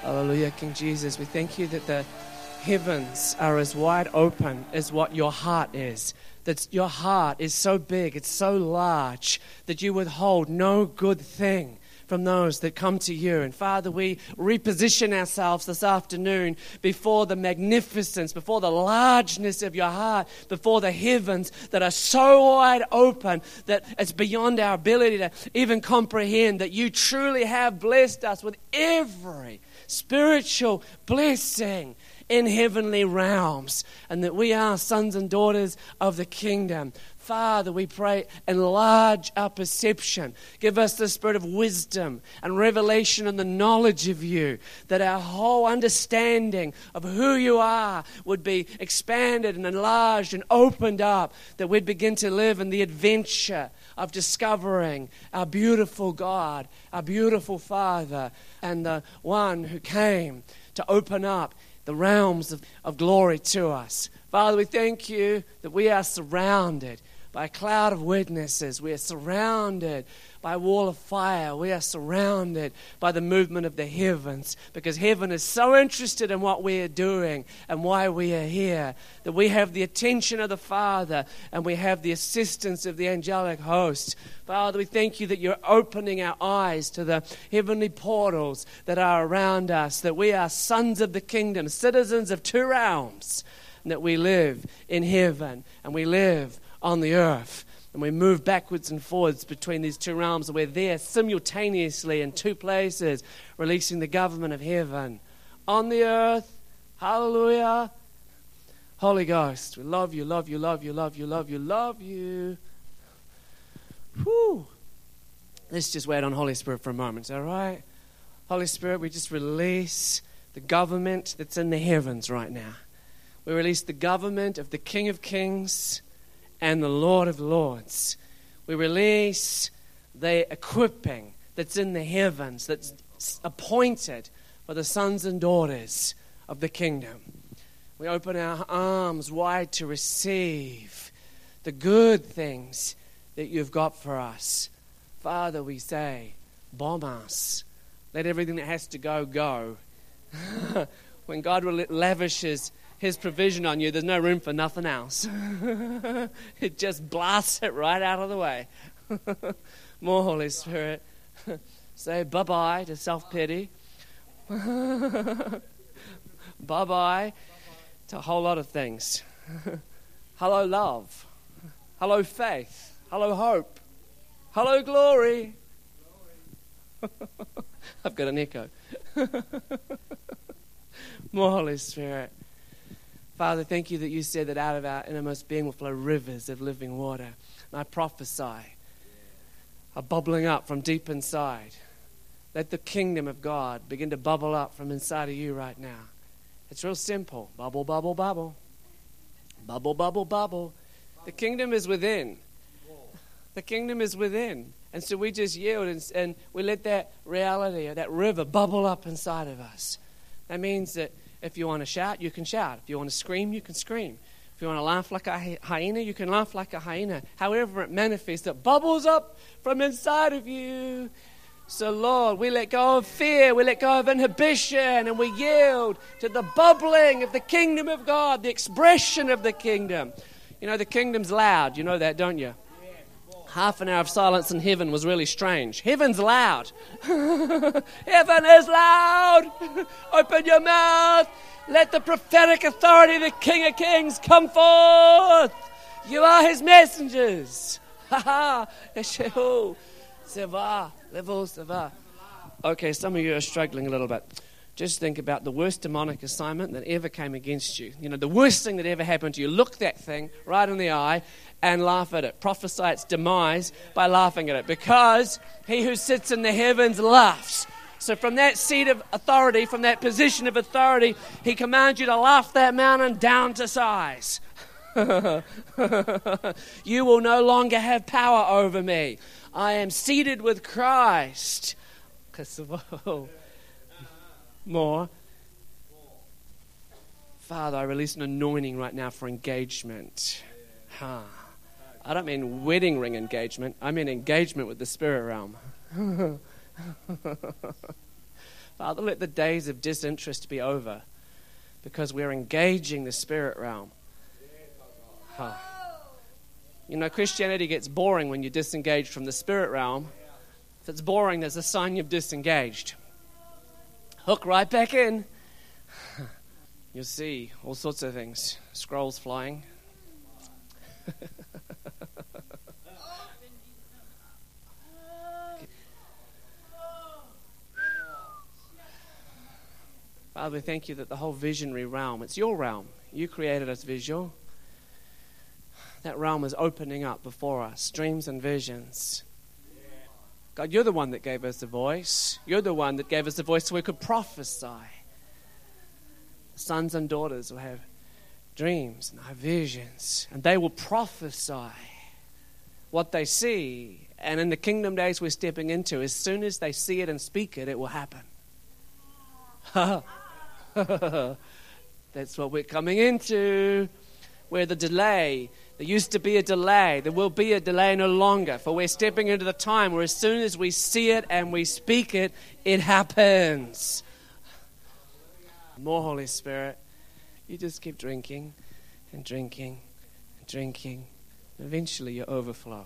Hallelujah, King Jesus. We thank you that the heavens are as wide open as what your heart is. That your heart is so big, it's so large, that you withhold no good thing from those that come to you. And Father, we reposition ourselves this afternoon before the magnificence, before the largeness of your heart, before the heavens that are so wide open that it's beyond our ability to even comprehend, that you truly have blessed us with every spiritual blessing in heavenly realms, and that we are sons and daughters of the kingdom. Father, we pray, enlarge our perception. Give us the spirit of wisdom and revelation and the knowledge of you, that our whole understanding of who you are would be expanded and enlarged and opened up, that we'd begin to live in the adventure of discovering our beautiful God, our beautiful Father, and the one who came to open up the realms of glory to us. Father, we thank you that we are surrounded by a cloud of witnesses. We are surrounded by a wall of fire. We are surrounded by the movement of the heavens, because heaven is so interested in what we are doing and why we are here, that we have the attention of the Father and we have the assistance of the angelic host. Father, we thank you that you're opening our eyes to the heavenly portals that are around us, that we are sons of the kingdom, citizens of two realms, and that we live in heaven and we live on the earth. And we move backwards and forwards between these two realms, and we're there simultaneously in two places, releasing the government of heaven on the earth. Hallelujah. Holy Ghost, we love you, love you, love you, love you, love you, love you. Whew. Let's just wait on Holy Spirit for a moment, all right? Holy Spirit, we just release the government that's in the heavens right now. We release the government of the King of Kings and the Lord of Lords. We release the equipping that's in the heavens, that's appointed for the sons and daughters of the kingdom. We open our arms wide to receive the good things that you've got for us. Father, we say, bomb us. Let everything that has to go, go. When God lavishes His provision on you, there's no room for nothing else. It just blasts it right out of the way. More Holy Spirit. Say bye-bye to self-pity. Bye-bye to a whole lot of things. Hello, love. Hello, faith. Hello, hope. Hello, glory. I've got an echo. More Holy Spirit. Father, thank you that you said that out of our innermost being will flow rivers of living water. And I prophesy a bubbling up from deep inside. Let the kingdom of God begin to bubble up from inside of you right now. It's real simple. Bubble, bubble, bubble. Bubble, bubble, bubble. The kingdom is within. The kingdom is within. And so we just yield and we let that reality or that river bubble up inside of us. That means that if you want to shout, you can shout. If you want to scream, you can scream. If you want to laugh like a hyena, you can laugh like a hyena. However it manifests, it bubbles up from inside of you. So, Lord, we let go of fear, we let go of inhibition, and we yield to the bubbling of the kingdom of God, the expression of the kingdom. You know, the kingdom's loud. You know that, don't you? Half an hour of silence in heaven was really strange. Heaven's loud. Heaven is loud. Open your mouth. Let the prophetic authority of the King of Kings come forth. You are his messengers. Okay, some of you are struggling a little bit. Just think about the worst demonic assignment that ever came against you. You know, the worst thing that ever happened to you. Look that thing right in the eye and laugh at it. Prophesy its demise by laughing at it. Because he who sits in the heavens laughs. So from that seat of authority, from that position of authority, he commands you to laugh that mountain down to size. You will no longer have power over me. I am seated with Christ. More. Father, I release an anointing right now for engagement. I don't mean wedding ring engagement. I mean engagement with the spirit realm. Father, let the days of disinterest be over because we're engaging the spirit realm. Huh. You know, Christianity gets boring when you're disengaged from the spirit realm. If it's boring, there's a sign you've disengaged. Hook right back in. You'll see all sorts of things. Scrolls flying. Father, we thank you that the whole visionary realm, it's your realm. You created us visual. That realm is opening up before us, dreams and visions. God, you're the one that gave us a voice. You're the one that gave us a voice so we could prophesy. Sons and daughters will have dreams and have visions, and they will prophesy what they see. And in the kingdom days we're stepping into, as soon as they see it and speak it, it will happen. That's what we're coming into. Where the delay, there used to be a delay, there will be a delay no longer. For we're stepping into the time where as soon as we see it and we speak it, it happens. More Holy Spirit. You just keep drinking and drinking and drinking. Eventually you overflow.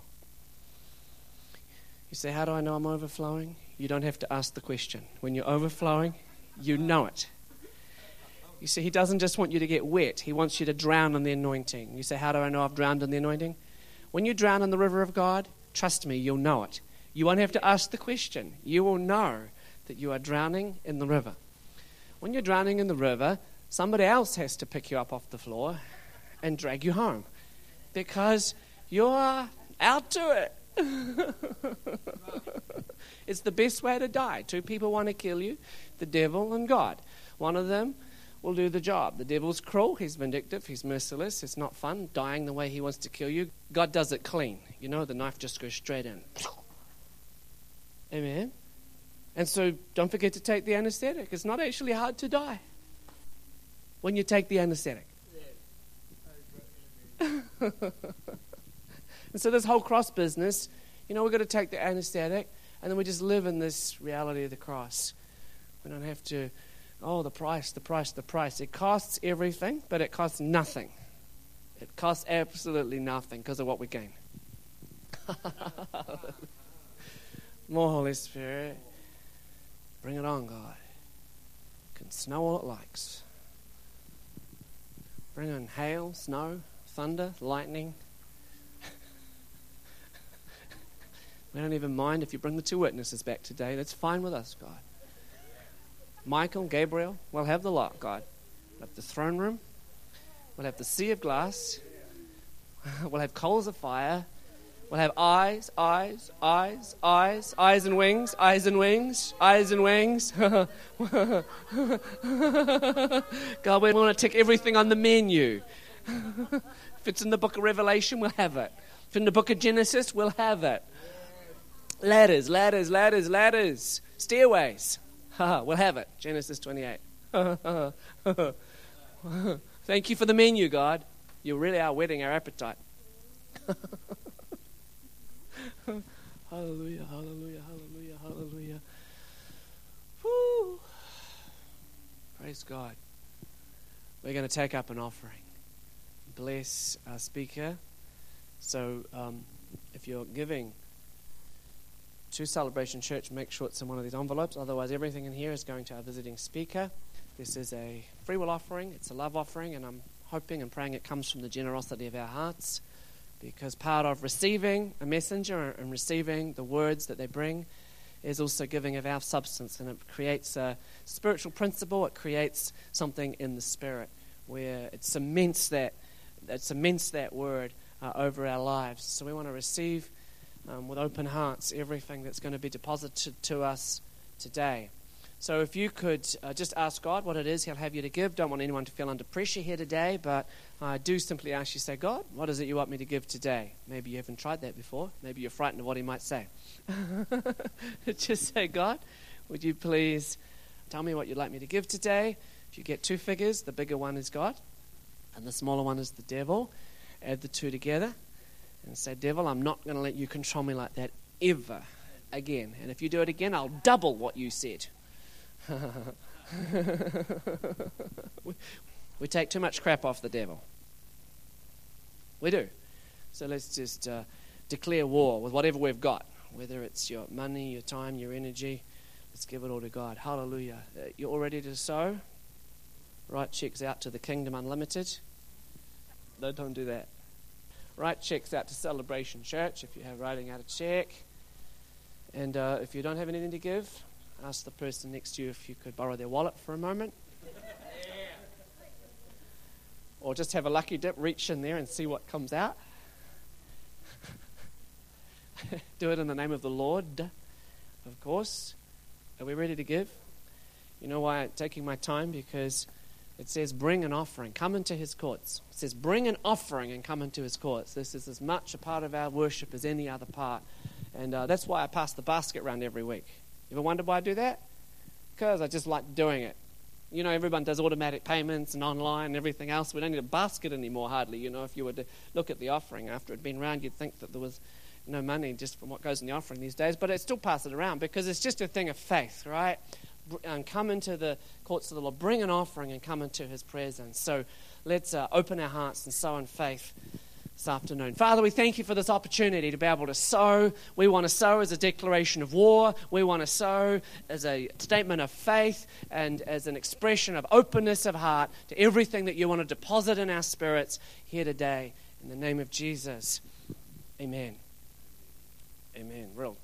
You say, how do I know I'm overflowing? You don't have to ask the question. When you're overflowing, you know it. You see, he doesn't just want you to get wet. He wants you to drown in the anointing. You say, how do I know I've drowned in the anointing? When you drown in the river of God, trust me, you'll know it. You won't have to ask the question. You will know that you are drowning in the river. When you're drowning in the river, somebody else has to pick you up off the floor and drag you home because you're out to it. It's the best way to die. Two people want to kill you, the devil and God. One of them will do the job. The devil's cruel, he's vindictive, he's merciless, it's not fun dying the way he wants to kill you. God does it clean. You know, the knife just goes straight in. Amen. And so don't forget to take the anesthetic. It's not actually hard to die when you take the anesthetic. And so this whole cross business, you know, we've got to take the anesthetic and then we just live in this reality of the cross. We don't have to, the price. It costs everything, but it costs nothing. It costs absolutely nothing because of what we gain. More Holy Spirit. Bring it on, God. It can snow all it likes. Bring on hail, snow, thunder, lightning. We don't even mind if you bring the two witnesses back today. That's fine with us, God. Michael, Gabriel, we'll have the lot, God. We'll have the throne room. We'll have the sea of glass. We'll have coals of fire. We'll have eyes and wings, eyes and wings, eyes and wings. God, we want to tick everything on the menu. If it's in the book of Revelation, we'll have it. If it's in the book of Genesis, we'll have it. Ladders. Stairways. We'll have it. Genesis 28. Thank you for the menu, God. You really are whetting our appetite. Hallelujah, hallelujah, hallelujah, hallelujah. Woo. Praise God. We're going to take up an offering. Bless our speaker. So if you're giving to Celebration Church, make sure it's in one of these envelopes. Otherwise, everything in here is going to our visiting speaker. This is a free will offering. It's a love offering, and I'm hoping and praying it comes from the generosity of our hearts, because part of receiving a messenger and receiving the words that they bring is also giving of our substance, and it creates a spiritual principle. It creates something in the spirit where it cements that word over our lives. So we want to receive with open hearts everything that's going to be deposited to us today. So if you could just ask God what it is He'll have you to give. Don't want anyone to feel under pressure here today, but I do simply ask you, say, God, what is it you want me to give today? Maybe you haven't tried that before. Maybe you're frightened of what He might say. Just say, God, would you please tell me what you'd like me to give today? If you get two figures, the bigger one is God, and the smaller one is the devil. Add the two together and say, devil, I'm not going to let you control me like that ever again. And if you do it again, I'll double what you said. We take too much crap off the devil. We do. So let's just declare war with whatever we've got, whether it's your money, your time, your energy. Let's give it all to God. Hallelujah. You all ready to sow? Write checks out to the Kingdom Unlimited. No, don't do that. Write checks out to Celebration Church if you have writing out a check. And if you don't have anything to give, ask the person next to you if you could borrow their wallet for a moment. Or just have a lucky dip, reach in there and see what comes out. Do it in the name of the Lord, of course. Are we ready to give? You know why I'm taking my time? Because it says bring an offering, come into his courts. It says bring an offering and come into his courts. This is as much a part of our worship as any other part. And that's why I pass the basket around every week. You ever wonder why I do that? Because I just like doing it. You know, everyone does automatic payments and online and everything else. We don't need a basket anymore, hardly. You know, if you were to look at the offering after it had been round, you'd think that there was no money just from what goes in the offering these days. But I still pass it around because it's just a thing of faith, right? Come into the courts of the Lord. Bring an offering and come into his presence. So let's open our hearts and sow in faith this afternoon. Father, we thank you for this opportunity to be able to sow. We want to sow as a declaration of war. We want to sow as a statement of faith and as an expression of openness of heart to everything that you want to deposit in our spirits here today. In the name of Jesus, amen. Amen. Real.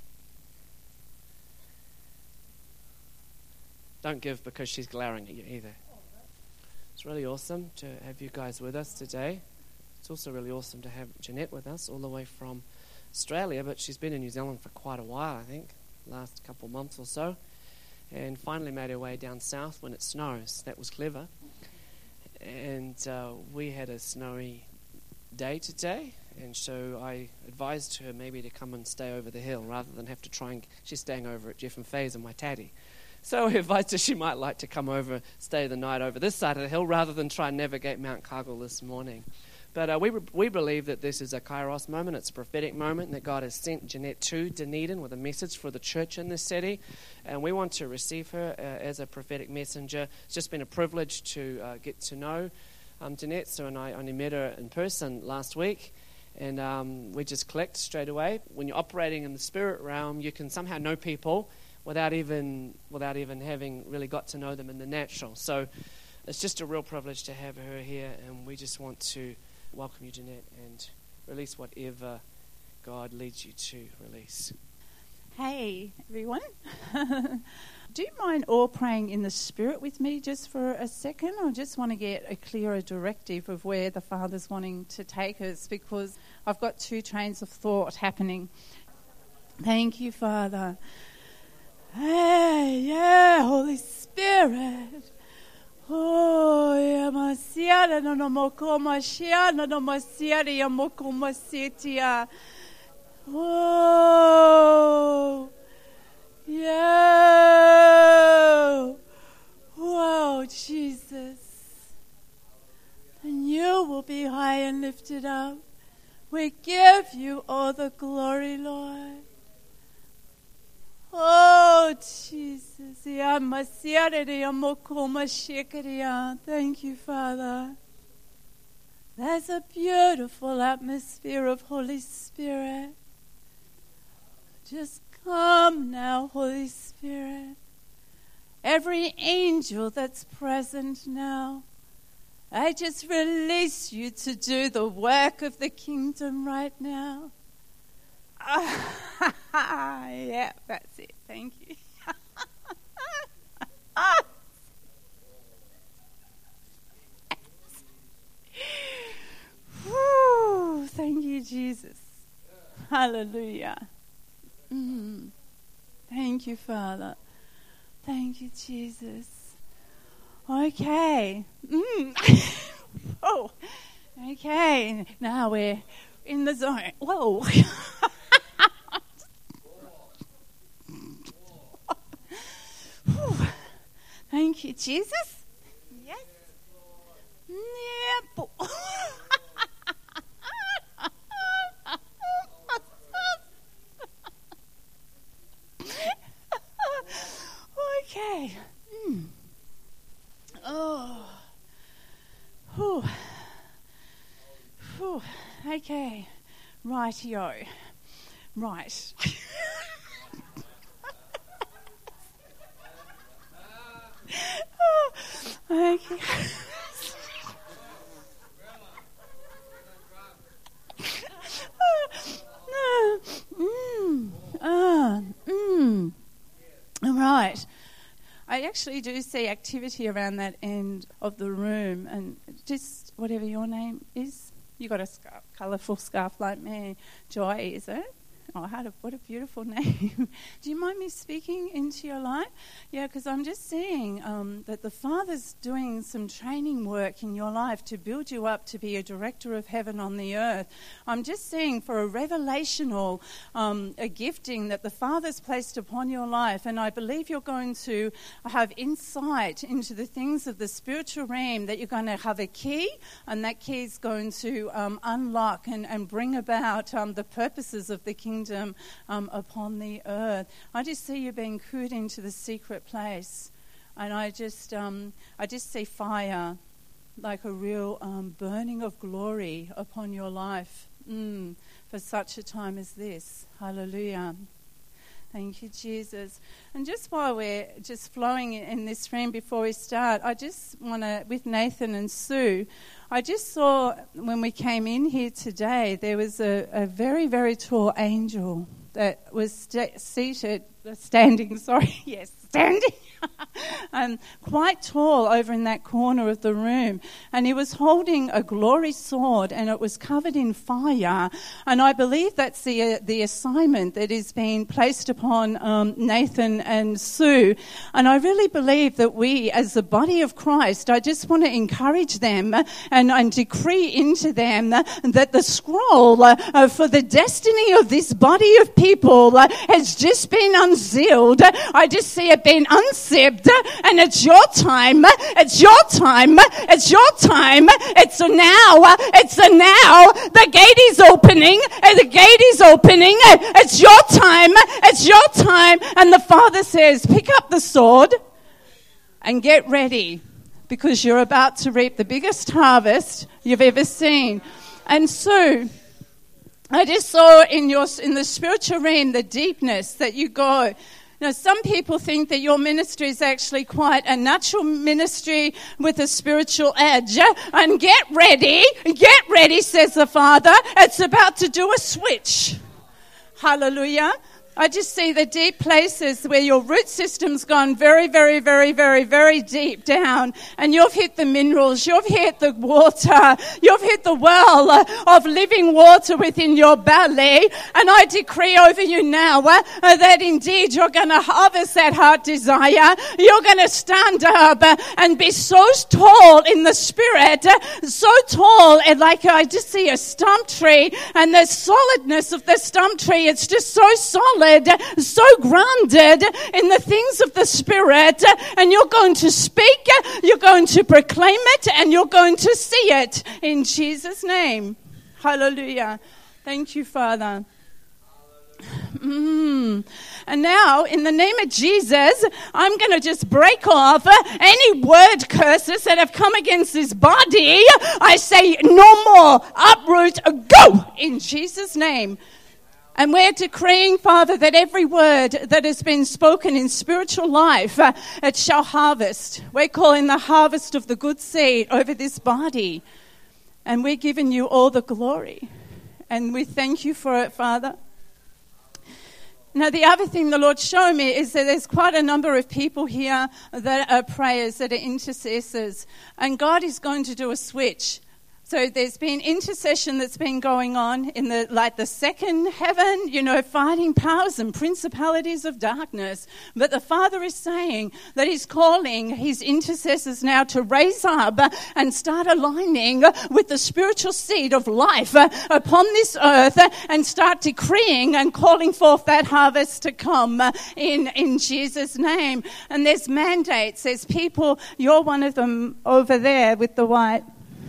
Don't give because she's glaring at you either. It's really awesome to have you guys with us today. It's also really awesome to have Jeanette with us all the way from Australia, but she's been in New Zealand for quite a while, I think, last couple of months or so, and finally made her way down south when it snows. That was clever. And we had a snowy day today, and so I advised her maybe to come and stay over the hill rather than have to try and... She's staying over at Jeff and Faye's and my Taddy. So I advised her she might like to come over, stay the night over this side of the hill rather than try and navigate Mount Cargill this morning. But we believe that this is a Kairos moment. It's a prophetic moment that God has sent Jeanette to Dunedin with a message for the church in this city. And we want to receive her as a prophetic messenger. It's just been a privilege to get to know Jeanette. So and I only met her in person last week. And we just clicked straight away. When you're operating in the spirit realm, you can somehow know people without even having really got to know them in the natural. So it's just a real privilege to have her here. And we just want to welcome you, Jeanette, and release whatever God leads you to release. Hey, everyone. Do you mind all praying in the Spirit with me just for a second? I just want to get a clearer directive of where the Father's wanting to take us, because I've got two trains of thought happening. Thank you, Father. Hey, yeah, Holy Spirit. Oh, yeah, Masiana, no, moko, Masiana, no, Masiana, ya, moko, Masitia. Oh, yeah. Wow, Jesus. And you will be high and lifted up. We give you all the glory, Lord. Oh, Jesus. Thank you, Father. There's a beautiful atmosphere of Holy Spirit. Just come now, Holy Spirit. Every angel that's present now, I just release you to do the work of the kingdom right now. Yeah, that's it. Thank you. Whew, thank you, Jesus. Hallelujah. Thank you, Father. Thank you, Jesus. Okay. Oh, okay. Now we're in the zone. Whoa. Thank you, Jesus. Yes. Yep. Okay. Okay. Rightio. Right. Okay. All right. I actually do see activity around that end of the room, and just whatever your name is, you got a colourful scarf like me. Joy, is it? Oh, what a beautiful name. Do you mind me speaking into your life? Yeah, because I'm just seeing that the Father's doing some training work in your life to build you up to be a director of heaven on the earth. I'm just seeing for a revelational a gifting that the Father's placed upon your life, and I believe you're going to have insight into the things of the spiritual realm, that you're going to have a key, and that key is going to unlock and bring about the purposes of the kingdom upon the earth. I just see you being cooed into the secret place, and I just see fire, like a real burning of glory upon your life for such a time as this. Hallelujah. Thank you, Jesus. And just while we're just flowing in this room before we start, I just want to, with Nathan and Sue, I just saw when we came in here today, there was a very, very tall angel that was standing, quite tall over in that corner of the room. And he was holding a glory sword, and it was covered in fire. And I believe that's the assignment that is being placed upon Nathan and Sue. And I really believe that we, as the body of Christ, I just want to encourage them and decree into them that the scroll for the destiny of this body of people has just been unsealed. I just see it being unzipped, and it's your time. It's your time. It's your time. It's now. It's now. The gate is opening. The gate is opening. It's your time. It's your time. And the Father says, pick up the sword and get ready, because you're about to reap the biggest harvest you've ever seen. And so I just saw in the spiritual realm the deepness that you go. You know, some people think that your ministry is actually quite a natural ministry with a spiritual edge. And get ready, says the Father. It's about to do a switch. Hallelujah. I just see the deep places where your root system's gone very, very, very, very, very deep down, and you've hit the minerals, you've hit the water, you've hit the well of living water within your belly. And I decree over you now that indeed you're going to harvest that heart desire. You're going to stand up and be so tall in the spirit, so tall, and like I just see a stump tree, and the solidness of the stump tree, it's just so solid, so grounded in the things of the Spirit, and you're going to speak, you're going to proclaim it, and you're going to see it in Jesus' name. Hallelujah. Thank you, Father. And now, in the name of Jesus, I'm going to just break off any word curses that have come against this body. I say no more. Uproot, go in Jesus' name. And we're decreeing, Father, that every word that has been spoken in spiritual life, it shall harvest. We're calling the harvest of the good seed over this body. And we're giving you all the glory. And we thank you for it, Father. Now, the other thing the Lord showed me is that there's quite a number of people here that are prayers, that are intercessors. And God is going to do a switch. So there's been intercession that's been going on in the second heaven, fighting powers and principalities of darkness. But the Father is saying that he's calling his intercessors now to raise up and start aligning with the spiritual seed of life upon this earth, and start decreeing and calling forth that harvest to come in Jesus' name. And there's mandates. There's people, you're one of them over there with the white.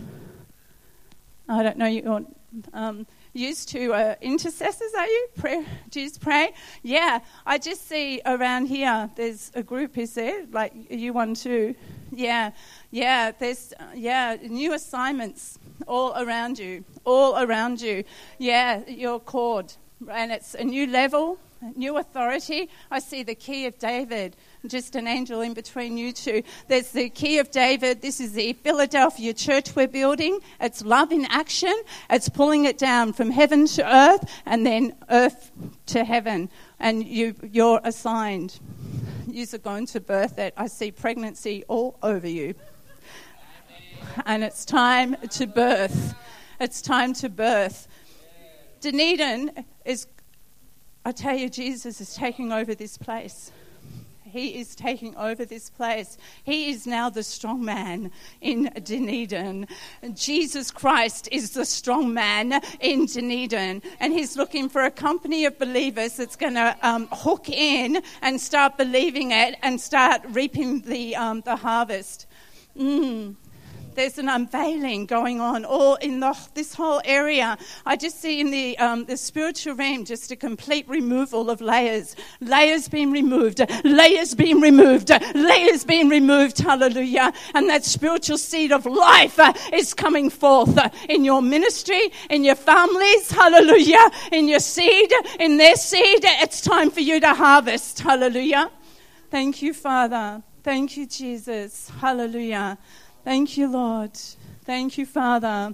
I don't know, you're used to intercessors, are you? Do you pray? Yeah, I just see around here, there's a group, is there? Like you one too? Yeah, there's new assignments all around you, all around you. Yeah, you're called, and it's a new level, a new authority. I see the key of David, just an angel in between you two. There's the key of David. This is the Philadelphia church we're building. It's love in action. It's pulling it down from heaven to earth and then earth to heaven. And you're assigned. You're going to birth it. I see pregnancy all over you. And it's time to birth. It's time to birth. Dunedin is, I tell you, Jesus is taking over this place. He is taking over this place. He is now the strong man in Dunedin. Jesus Christ is the strong man in Dunedin. And he's looking for a company of believers that's going to hook in and start believing it and start reaping the harvest. There's an unveiling going on all in this whole area. I just see in the spiritual realm just a complete removal of layers. Layers being removed, layers being removed, layers being removed, hallelujah. And that spiritual seed of life is coming forth in your ministry, in your families, hallelujah, in your seed, in their seed. It's time for you to harvest, hallelujah. Thank you, Father. Thank you, Jesus, hallelujah. Thank you, Lord. Thank you, Father.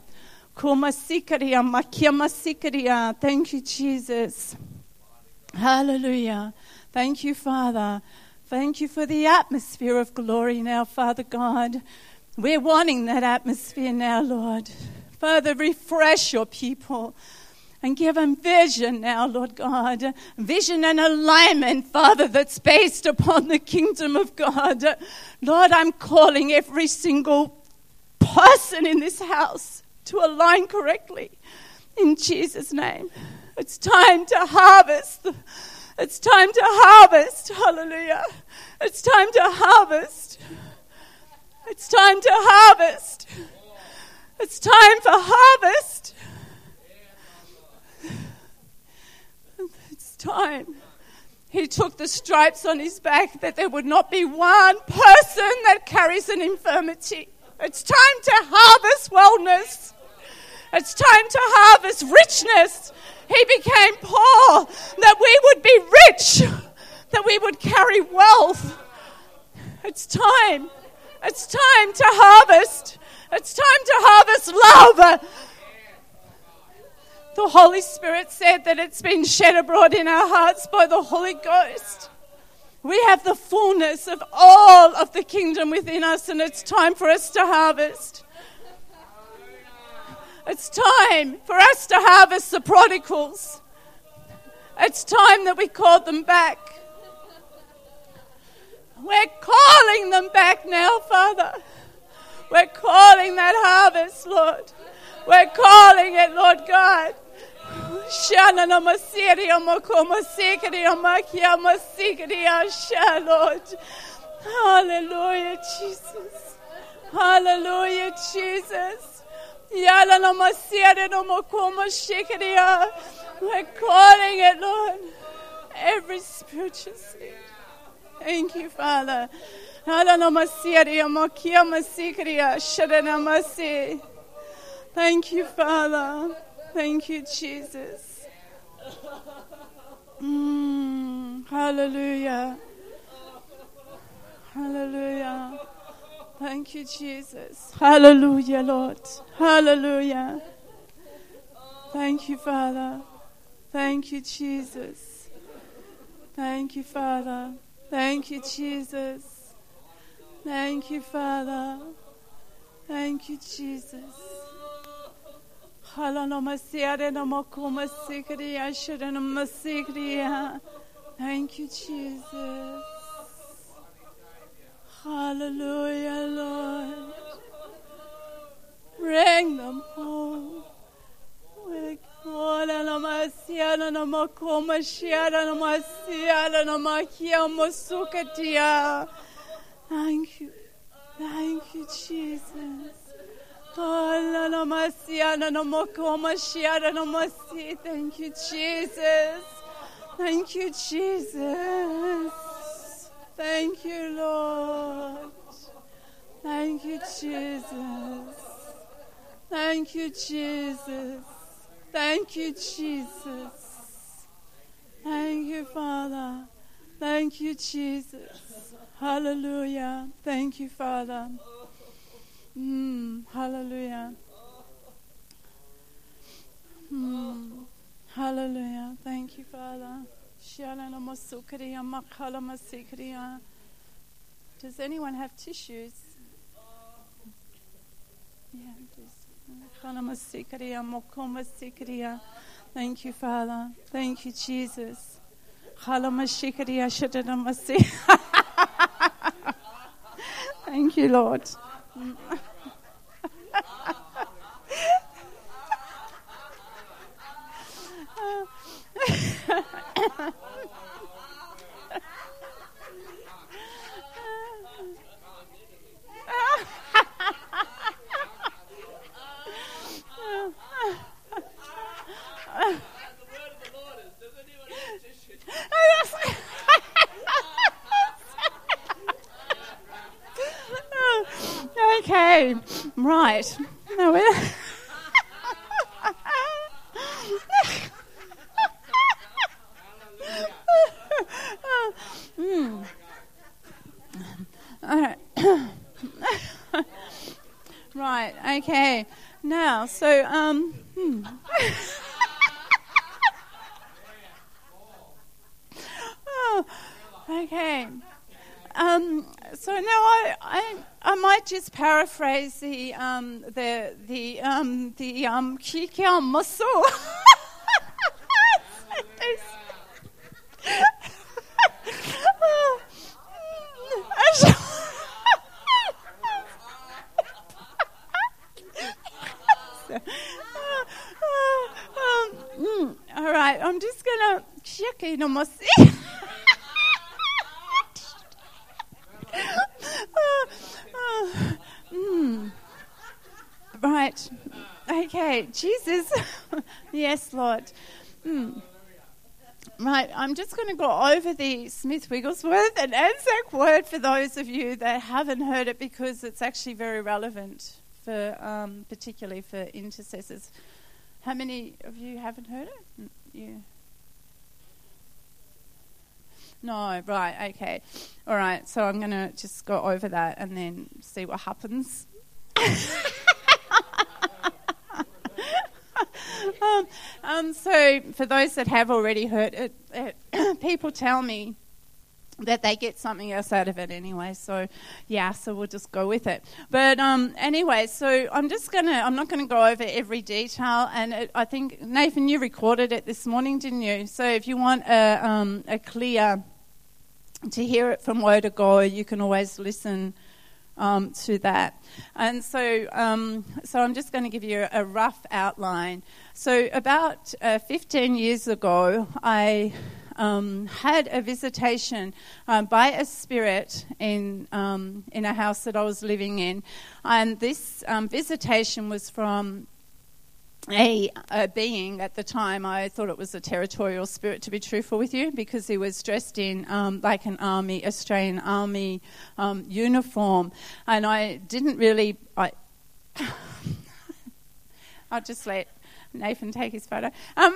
Thank you, Jesus. Hallelujah. Thank you, Father. Thank you for the atmosphere of glory now, Father God. We're wanting that atmosphere now, Lord. Father, refresh your people and give them vision now, Lord God. Vision and alignment, Father, that's based upon the kingdom of God. Lord, I'm calling every single person in this house to align correctly in Jesus' name. It's time to harvest. It's time to harvest. Hallelujah. It's time to harvest. It's time to harvest. It's time for harvest. It's time. He took the stripes on his back that there would not be one person that carries an infirmity. It's time to harvest wellness. It's time to harvest richness. He became poor that we would be rich, that we would carry wealth. It's time. It's time to harvest. It's time to harvest love. The Holy Spirit said that it's been shed abroad in our hearts by the Holy Ghost. We have the fullness of all of the kingdom within us, and it's time for us to harvest. It's time for us to harvest the prodigals. It's time that we call them back. We're calling them back now, Father. We're calling that harvest, Lord. We're calling it, Lord God. Lord. Hallelujah, Jesus. Hallelujah, Jesus. We're calling it, Lord. Every spiritual seed. Thank you, Father. Thank you, Father. Thank you, Jesus. Hallelujah. Hallelujah. Thank you, Jesus. Hallelujah, Lord. Hallelujah. Thank you, Father. Thank you, Jesus. Thank you, Father. Thank you, Jesus. Thank you, Father. Thank you, Jesus. Thank you, Jesus. Hallelujah, Lord. Bring them home. Thank you. Thank you, Jesus. Thank you, Jesus. Thank you, Jesus. Thank you, Lord. Thank you, Jesus. Thank you, Jesus. Thank you, Jesus. Thank you, Father. Thank you, Jesus. Hallelujah. Thank you, Father. Hallelujah. Hallelujah. Thank you, Father. Does anyone have tissues? Yeah, thank you, Father. Thank you, Jesus. Thank you, Lord. Okay, right. No, all right. Right, okay. Now, so, oh, okay. So now I might just paraphrase the Kikya muscle. All right, I'm just gonna check in on my Right. Okay. Jesus. Yes, Lord. Right. I'm just going to go over the Smith Wigglesworth and Anzac word for those of you that haven't heard it, because it's actually very relevant for, particularly for intercessors. How many of you haven't heard it? You? No. Right. Okay. All right. So I'm going to just go over that and then see what happens. So for those that have already heard it, people tell me that they get something else out of it anyway. So yeah, so we'll just go with it. But anyway, so I'm not going to go over every detail. And I think, Nathan, you recorded it this morning, didn't you? So if you want a clear, to hear it from word to go, you can always listen to that. And so I'm just going to give you a rough outline. So about 15 years ago, I had a visitation by a spirit in a house that I was living in. And this visitation was from a being. At the time, I thought it was a territorial spirit, to be truthful with you, because he was dressed in like an Australian army uniform, and I didn't really. I'll just let Nathan take his photo.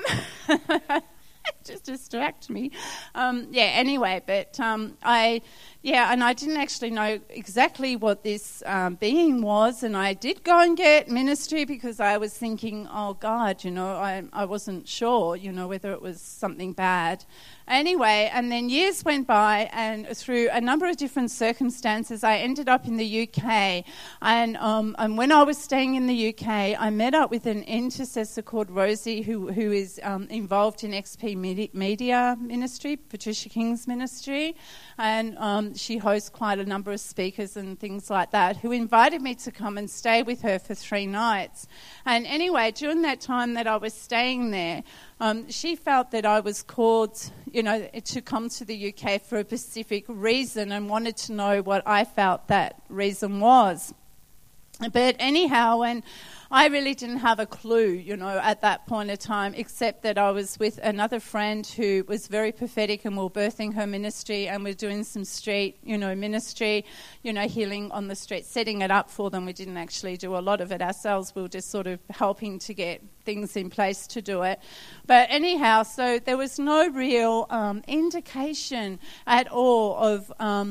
Just distract me. Anyway, but and I didn't actually know exactly what this being was, and I did go and get ministry because I was thinking, oh God, I wasn't sure, whether it was something bad. Anyway, and then years went by, and through a number of different circumstances, I ended up in the UK. And when I was staying in the UK, I met up with an intercessor called Rosie, who is involved in XP Media Ministry, Patricia King's ministry, and she hosts quite a number of speakers and things like that, who invited me to come and stay with her for 3 nights. And anyway, during that time that I was staying there, she felt that I was called, to come to the UK for a specific reason, and wanted to know what I felt that reason was. But anyhow, when I really didn't have a clue, at that point of time, except that I was with another friend who was very prophetic, and we were birthing her ministry, and we're doing some street, ministry, healing on the street, setting it up for them. We didn't actually do a lot of it ourselves. We were just sort of helping to get things in place to do it. But anyhow, so there was no real indication at all of,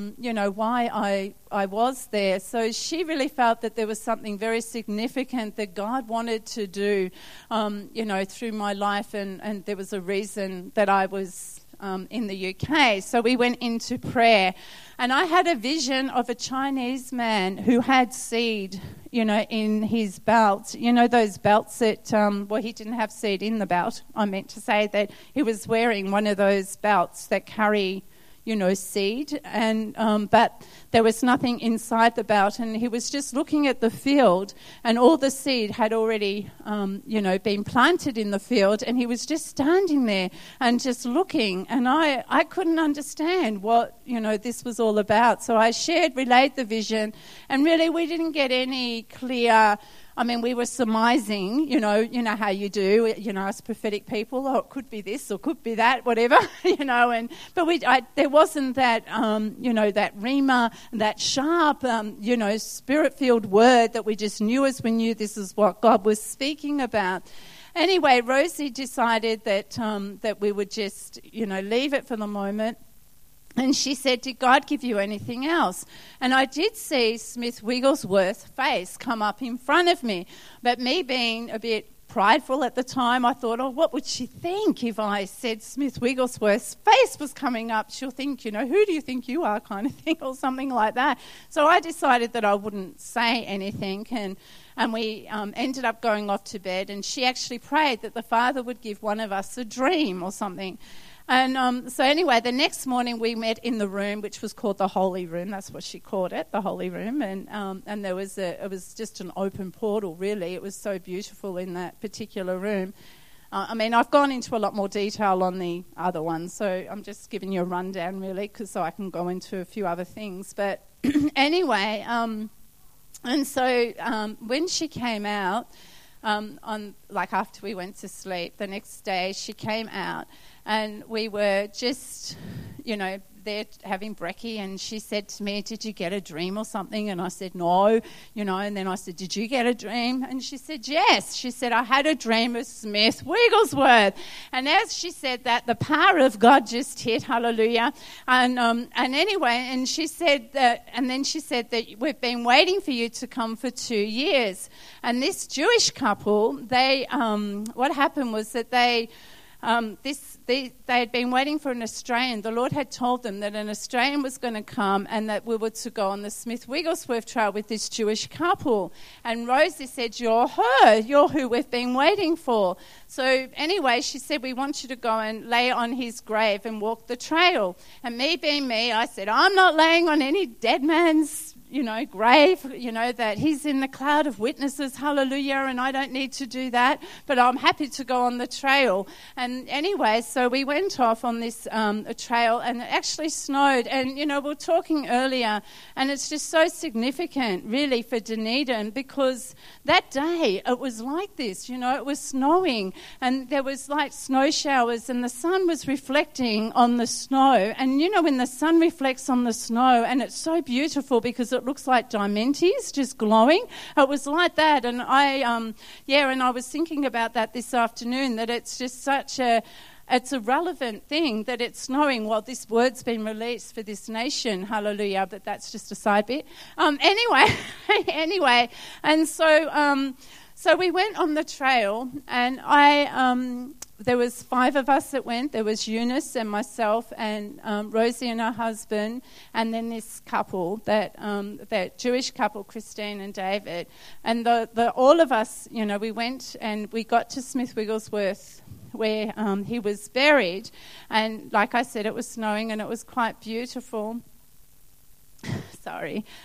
why I was there. So she really felt that there was something very significant that God wanted to do, through my life, and there was a reason that I was in the UK. So we went into prayer, and I had a vision of a Chinese man who had seed, in his belt. Those belts that, he didn't have seed in the belt. I meant to say that he was wearing one of those belts that carry, seed, and but there was nothing inside the belt, and he was just looking at the field, and all the seed had already, been planted in the field, and he was just standing there and just looking, and I couldn't understand what, this was all about. So I relayed the vision, and really we didn't get any clear. We were surmising, you know how you do, as prophetic people. Oh, it could be this or could be that, whatever, but there wasn't that, that rhema, that sharp, spirit-filled word that we just knew as we knew this is what God was speaking about. Anyway, Rosie decided that that we would just, leave it for the moment. And she said, did God give you anything else? And I did see Smith Wigglesworth's face come up in front of me. But me being a bit prideful at the time, I thought, what would she think if I said Smith Wigglesworth's face was coming up? She'll think, who do you think you are, kind of thing, or something like that. So I decided that I wouldn't say anything, and we ended up going off to bed, and she actually prayed that the Father would give one of us a dream or something. And so anyway, the next morning we met in the room, which was called the Holy Room. That's what she called it, the Holy Room. And there was it was just an open portal, really. It was so beautiful in that particular room. I've gone into a lot more detail on the other one, so I'm just giving you a rundown, really, so I can go into a few other things. But anyway, and so when she came out, after we went to sleep, the next day she came out. And we were just, there having brekkie, and she said to me, did you get a dream or something? And I said, no, and then I said, did you get a dream? And she said, yes. She said, I had a dream of Smith Wigglesworth. And as she said that, the power of God just hit, hallelujah. And anyway, and she said that, and then she said that we've been waiting for you to come for 2 years. And this Jewish couple, they, what happened was that they had been waiting for an Australian. The Lord had told them that an Australian was going to come and that we were to go on the Smith Wigglesworth trail with this Jewish couple. And Rosie said, you're her. You're who we've been waiting for. So anyway, she said, we want you to go and lay on his grave and walk the trail. And me being me, I said, I'm not laying on any dead man's grave, that he's in the cloud of witnesses, hallelujah, and I don't need to do that, but I'm happy to go on the trail. And anyway, so we went off on this trail, and it actually snowed, and, we were talking earlier, and it's just so significant, really, for Dunedin, because that day, it was like this, it was snowing, and there was like snow showers, and the sun was reflecting on the snow, and, when the sun reflects on the snow, and it's so beautiful because it looks like diamantes just glowing. It was like that, and I was thinking about that this afternoon, that it's just it's a relevant thing that it's snowing while this word's been released for this nation, hallelujah, but that's just a side bit. Anyway, and so we went on the trail, and there was 5 of us that went. There was Eunice and myself and Rosie and her husband, and then this couple, that Jewish couple, Christine and David. And all of us, we went and we got to Smith Wigglesworth, where he was buried. And like I said, it was snowing and it was quite beautiful. Sorry.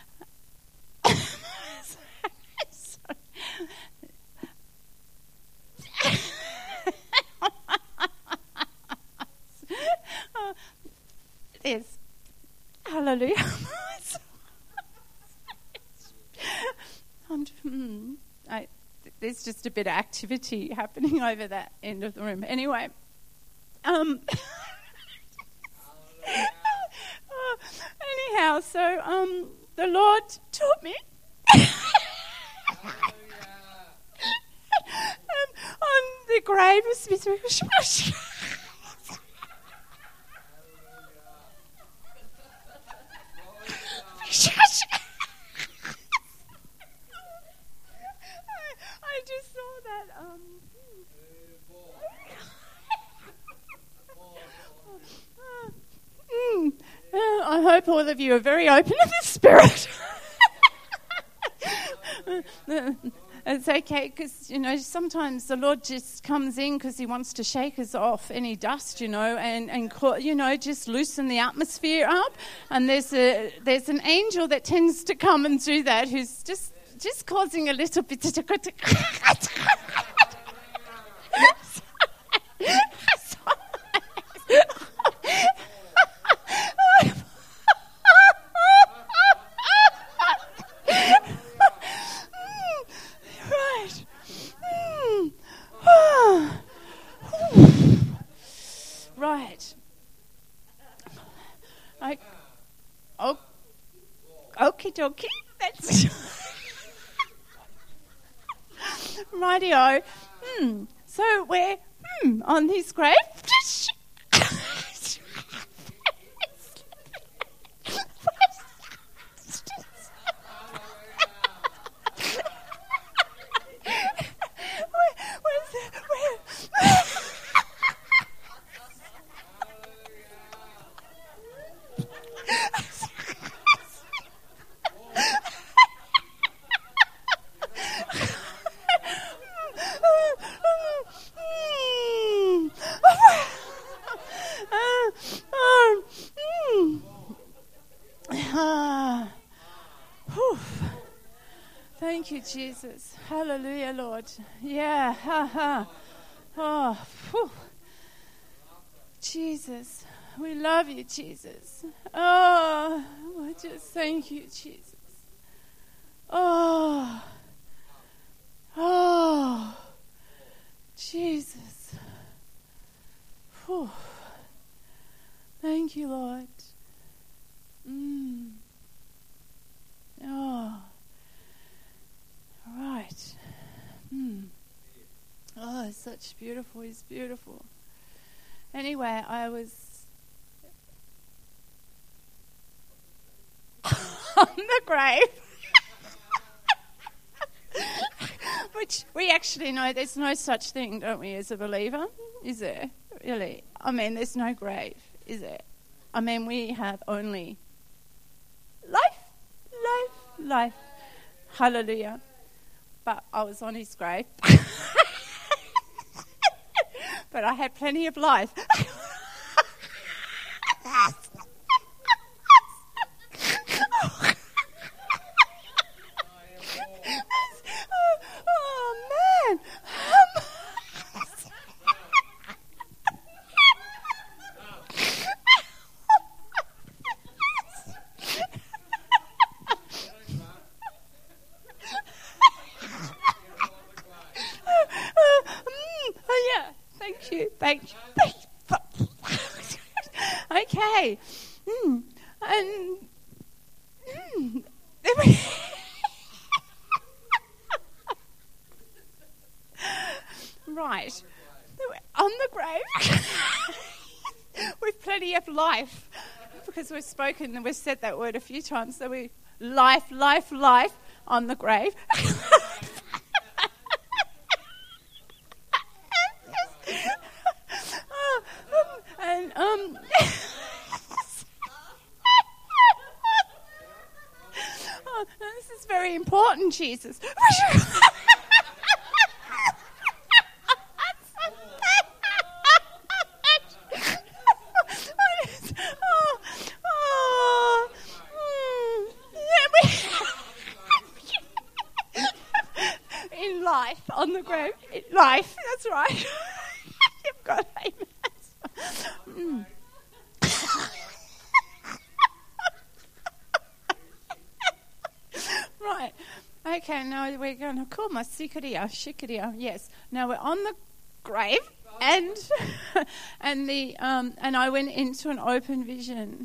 Yes. Hallelujah. there's just a bit of activity happening over that end of the room. Anyway, anyhow, so the Lord taught me on the grave of Smith. I just saw that. I hope all of you are very open to the Spirit. It's okay because, sometimes the Lord just comes in because he wants to shake us off any dust, and just loosen the atmosphere up. And there's an angel that tends to come and do that who's just causing a little bit of... Right. Okie dokie. That's rightio. So we're on his grave. Thank you, Jesus. Hallelujah, Lord. Yeah. Oh, whew. Jesus. We love you, Jesus. Oh, I just thank you, Jesus. Oh, Jesus. Whew. Thank you, Lord. Oh, right. Oh, it's such beautiful. He's beautiful. Anyway, I was on the grave, which we actually know there's no such thing, don't we, as a believer? Is there? Really? I mean, there's no grave, is there? I mean, we have only life. Hallelujah. But I was on his grave. But I had plenty of life. Oh, man. Thank you. Okay. Right. On the grave with plenty of life, because we've spoken and we've said that word a few times, so we life on the grave. This is very important, Jesus. In life, on the grave. In life, that's right. You've got amen. Right. Okay, now we're going to call my shikaria. Yes. Now we're on the grave, and and I went into an open vision.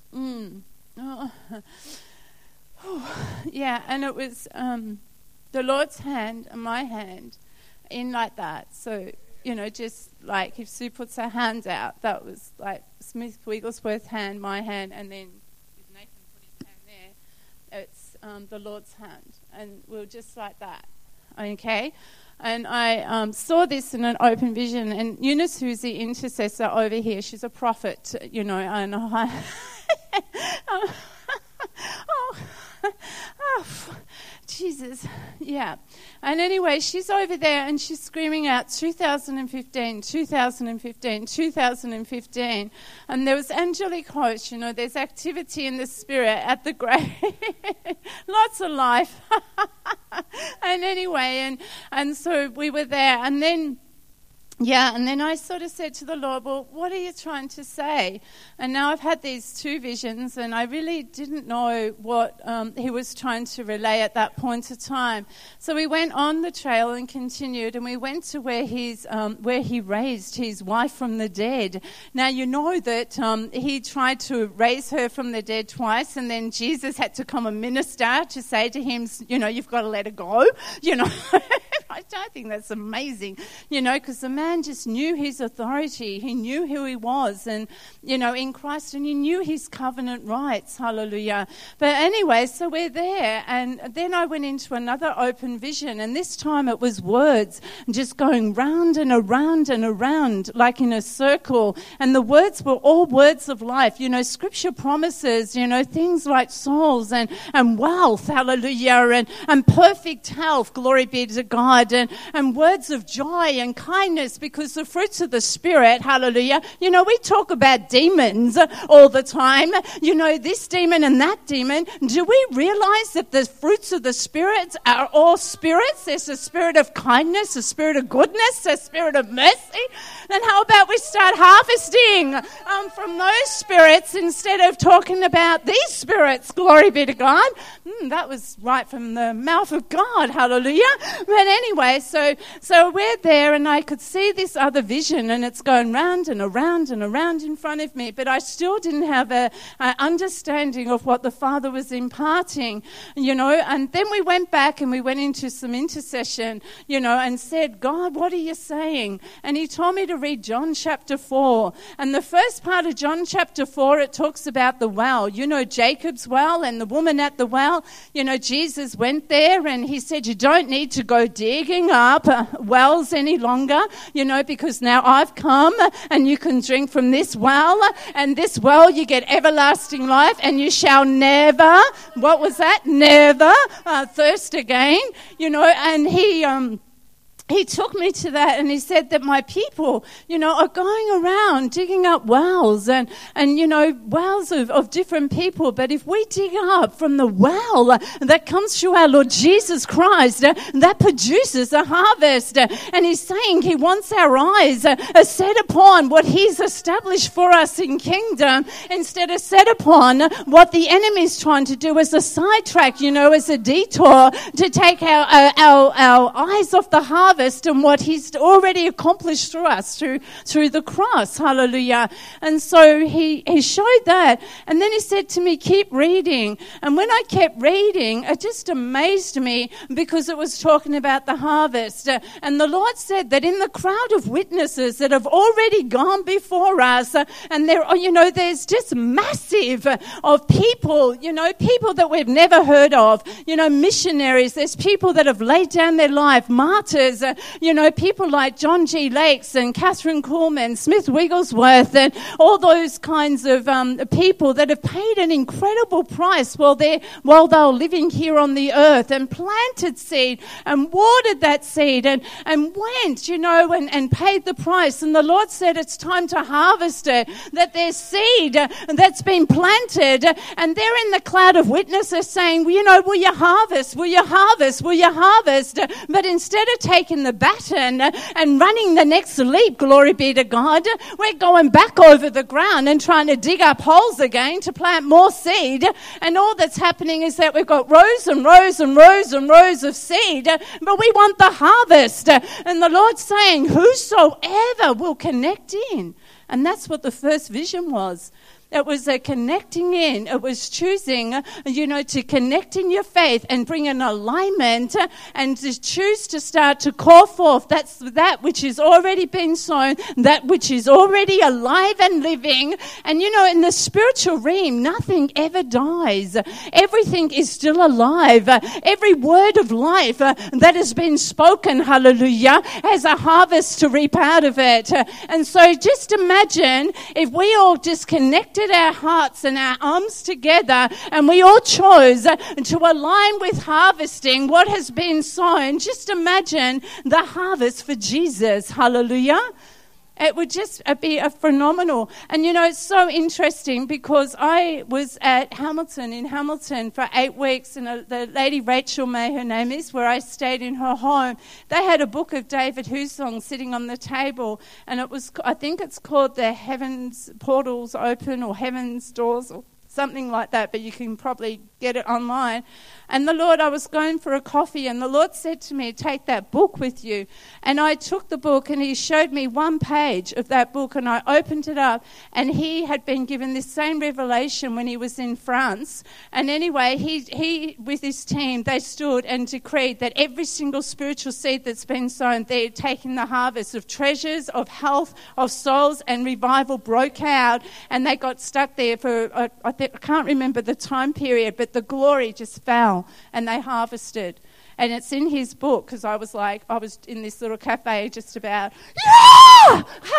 Yeah, and it was the Lord's hand and my hand in like that. So, just like if Sue puts her hands out, that was like Smith Wigglesworth's hand, my hand, and then if Nathan put his hand there, it's the Lord's hand. And we were just like that, okay? And I saw this in an open vision. And Eunice, who's the intercessor over here, she's a prophet, and I... Jesus, yeah. And anyway, she's over there and she's screaming out 2015, 2015, 2015. And there was angelic host, there's activity in the spirit at the grave. Lots of life. And anyway, and so we were there. And then I sort of said to the Lord, well, what are you trying to say? And now I've had these two visions, and I really didn't know what he was trying to relay at that point of time. So we went on the trail and continued, and we went to where he raised his wife from the dead. Now, you know that he tried to raise her from the dead twice, and then Jesus had to come and minister to say to him, you've got to let her go. I think that's amazing, because the man just knew his authority. He knew who he was and, in Christ, and he knew his covenant rights. Hallelujah. But anyway, so we're there. And then I went into another open vision, and this time it was words just going round and around and around like in a circle. And the words were all words of life. Scripture promises, things like souls and wealth. Hallelujah. And perfect health. Glory be to God. And words of joy and kindness, because the fruits of the Spirit, hallelujah, we talk about demons all the time, this demon and that demon. Do we realize that the fruits of the Spirit are all spirits? There's a spirit of kindness, a spirit of goodness, a spirit of mercy. Then how about we start harvesting from those spirits instead of talking about these spirits? Glory be to God. That was right from the mouth of God. Hallelujah. But anyway, so we're there, and I could see this other vision, and it's going round and around and around in front of me, but I still didn't have an understanding of what the Father was imparting, and then we went back and we went into some intercession, and said, God, what are you saying? And he told me to read John chapter 4, and the first part of John chapter 4, it talks about the well, Jacob's well and the woman at the well. Jesus went there and he said, you don't need to go digging up wells any longer, because now I've come and you can drink from this well, and this well you get everlasting life, and you shall never, what was that? Never thirst again, and he took me to that, and he said that my people, are going around digging up wells and wells of different people. But if we dig up from the well that comes through our Lord Jesus Christ, that produces a harvest. And he's saying he wants our eyes set upon what he's established for us in kingdom, instead of set upon what the enemy's trying to do as a sidetrack, as a detour to take our eyes off the harvest and what he's already accomplished through us through the cross. Hallelujah. And so he showed that, and then he said to me, keep reading. And when I kept reading, it just amazed me, because it was talking about the harvest. And the Lord said that in the crowd of witnesses that have already gone before us, and there's just massive of people, people that we've never heard of, missionaries. There's people that have laid down their life, martyrs, people like John G. Lakes and Catherine Kuhlman, Smith Wigglesworth, and all those kinds of people that have paid an incredible price while they were living here on the earth, and planted seed and watered that seed and went, and paid the price. And the Lord said it's time to harvest it, that there's seed that's been planted, and they're in the cloud of witnesses saying, will you harvest? Will you harvest? Will you harvest? But instead of taking taking the baton and running the next leap, glory be to God. We're going back over the ground and trying to dig up holes again to plant more seed. And all that's happening is that we've got rows and rows and rows and rows of seed, but we want the harvest. And the Lord's saying, whosoever will connect in. And that's what the first vision was. It was a connecting in. It was choosing, to connect in your faith and bring an alignment and to choose to start to call forth that which has already been sown, that which is already alive and living. And, in the spiritual realm, nothing ever dies. Everything is still alive. Every word of life that has been spoken, hallelujah, has a harvest to reap out of it. And so just imagine if we all just connected our hearts and our arms together and we all chose to align with harvesting what has been sown. Just imagine the harvest for Jesus. Hallelujah. It would just be a phenomenal. And, it's so interesting because I was at in Hamilton for 8 weeks, and the lady Rachel May, her name is, where I stayed in her home. They had a book of David Husong sitting on the table, and I think it's called The Heavens Portals Open or Heaven's Doors or something like that, but you can probably get it online. And I was going for a coffee, and the Lord said to me, take that book with you. And I took the book, and he showed me one page of that book, and I opened it up, and he had been given this same revelation when he was in France. And anyway, he with his team, they stood and decreed that every single spiritual seed that's been sown, they're taking the harvest of treasures, of health, of souls, and revival broke out, and they got stuck there for, I can't remember the time period, but the glory just fell. And they harvested. And it's in his book, because I was in this little cafe just about, yeah,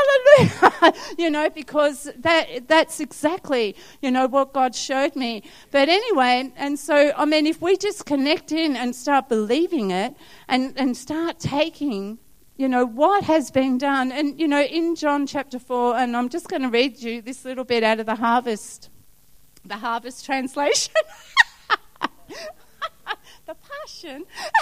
hallelujah, because that's exactly, what God showed me. But anyway, and so, if we just connect in and start believing it and start taking, what has been done. And, in John chapter 4, and I'm just going to read you this little bit out of the Harvest translation. The Passion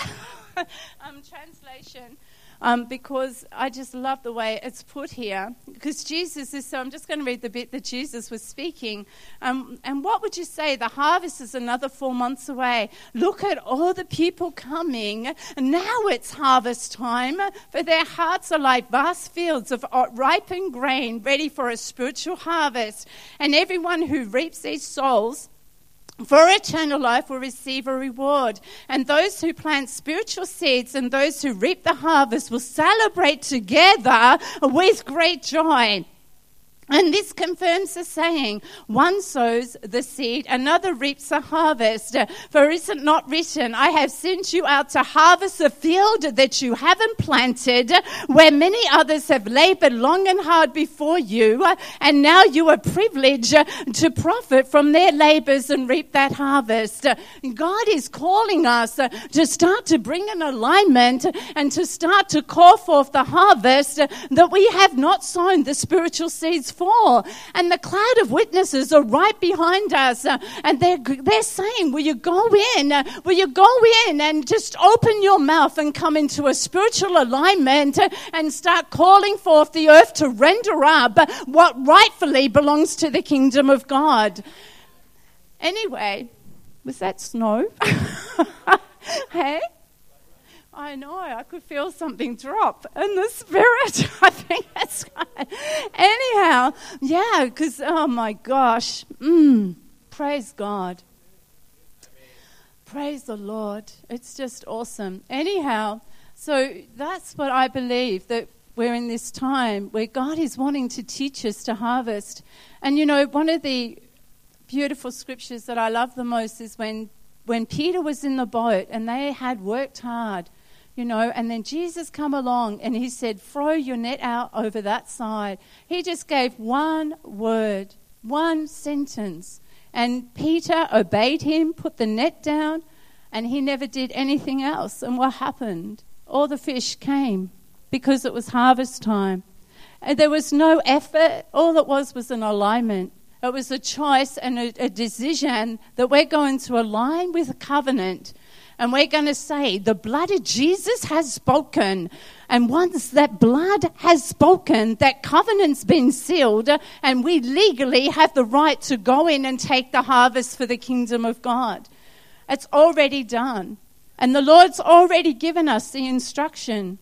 translation, because I just love the way it's put here. Because so I'm just going to read the bit that Jesus was speaking. And what would you say? The harvest is another 4 months away. Look at all the people coming. Now it's harvest time, for their hearts are like vast fields of ripened grain, ready for a spiritual harvest. And everyone who reaps these souls for eternal life will receive a reward. And those who plant spiritual seeds and those who reap the harvest will celebrate together with great joy. And this confirms the saying, one sows the seed, another reaps the harvest. For is it not written, I have sent you out to harvest a field that you haven't planted, where many others have labored long and hard before you, and now you are privileged to profit from their labors and reap that harvest. God is calling us to start to bring an alignment and to start to call forth the harvest that we have not sown the spiritual seeds for. And the cloud of witnesses are right behind us, and they're saying, will you go in and just open your mouth and come into a spiritual alignment and start calling forth the earth to render up what rightfully belongs to the kingdom of God. Anyway, was that snow? Hey? I know, I could feel something drop in the spirit. I think that's right. Anyhow, yeah, because, oh my gosh, praise God. Praise the Lord. It's just awesome. Anyhow, so that's what I believe, that we're in this time where God is wanting to teach us to harvest. And, one of the beautiful scriptures that I love the most is when Peter was in the boat and they had worked hard, and then Jesus come along and he said, throw your net out over that side. He just gave one word, one sentence. And Peter obeyed him, put the net down, and he never did anything else. And what happened? All the fish came because it was harvest time. And there was no effort. All it was an alignment. It was a choice and a decision that we're going to align with a covenant. And we're going to say, the blood of Jesus has spoken. And once that blood has spoken, that covenant's been sealed, and we legally have the right to go in and take the harvest for the kingdom of God. It's already done. And the Lord's already given us the instruction.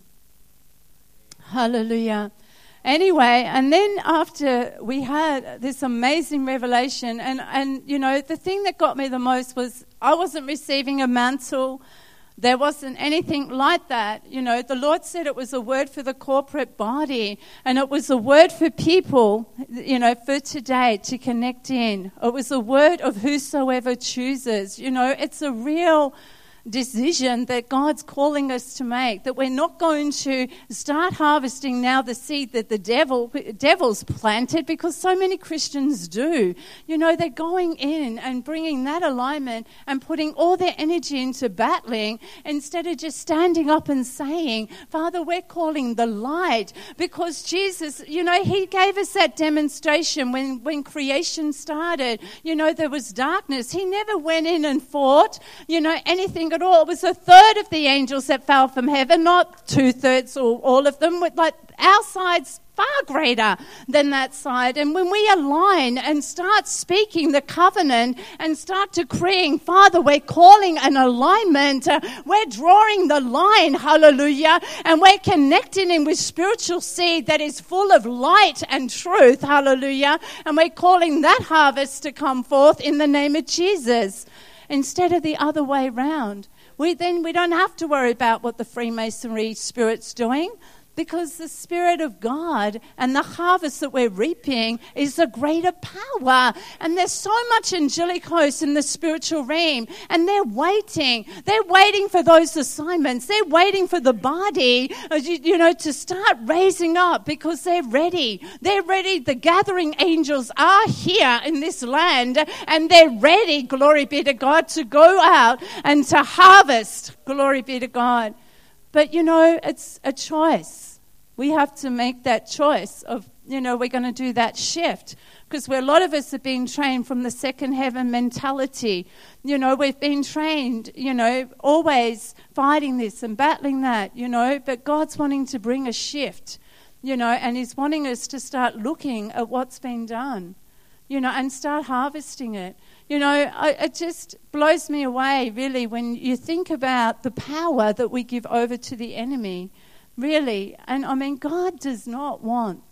Hallelujah. Anyway, and then after we had this amazing revelation, and you know, the thing that got me the most was I wasn't receiving a mantle. There wasn't anything like that. You know, the Lord said it was a word for the corporate body, and it was a word for people, you know, for today to connect in. It was a word of whosoever chooses. You know, it's a real decision that God's calling us to make, that we're not going to start harvesting now the seed that the devil's planted, because so many Christians do. You know, they're going in and bringing that alignment and putting all their energy into battling instead of just standing up and saying, Father, we're calling the light, because Jesus, you know, he gave us that demonstration when creation started. You know, there was darkness. He never went in and fought, you know, anything at all. It was a third of the angels that fell from heaven, not 2/3 or all of them. Like, our side's far greater than that side. And when we align and start speaking the covenant and start decreeing, Father, we're calling an alignment, we're drawing the line, hallelujah, and we're connecting in with spiritual seed that is full of light and truth, hallelujah, and we're calling that harvest to come forth in the name of Jesus, instead of the other way round. We don't have to worry about what the Freemasonry spirit's doing, because the Spirit of God and the harvest that we're reaping is a greater power. And there's so much angelic host in the spiritual realm, and they're waiting. They're waiting for those assignments. They're waiting for the body, you know, to start raising up, because they're ready. They're ready. The gathering angels are here in this land, and they're ready, glory be to God, to go out and to harvest, glory be to God. But, you know, it's a choice. We have to make that choice of, you know, we're going to do that shift. Because a lot of us have been trained from the second heaven mentality. You know, we've been trained, you know, always fighting this and battling that, you know. But God's wanting to bring a shift, you know, and he's wanting us to start looking at what's been done, you know, and start harvesting it. You know, it just blows me away, really, when you think about the power that we give over to the enemy, really. And, I mean, God does not want,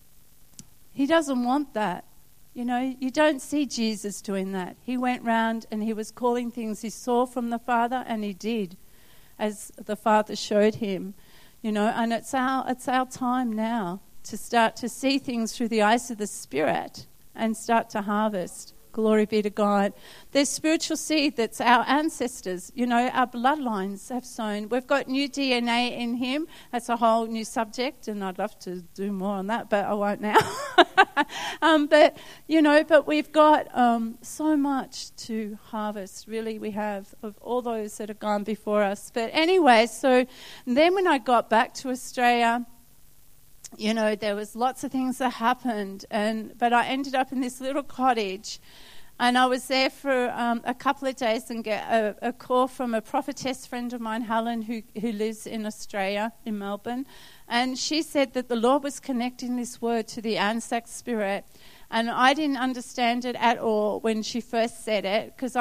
he doesn't want that. You know, you don't see Jesus doing that. He went round and he was calling things he saw from the Father, and he did, as the Father showed him. You know, and it's our time now to start to see things through the eyes of the Spirit and start to harvest. Glory be to God. There's spiritual seed that's our ancestors, you know, our bloodlines have sown. We've got new DNA in him. That's a whole new subject, and I'd love to do more on that, but I won't now. But, you know, but we've got so much to harvest, really, we have, of all those that have gone before us. But anyway, so then when I got back to Australia, you know, there was lots of things that happened, but I ended up in this little cottage, and I was there for a couple of days and get a call from a prophetess friend of mine, Helen, who lives in Australia, in Melbourne, and she said that the Lord was connecting this word to the Anzac spirit, and I didn't understand it at all when she first said it, because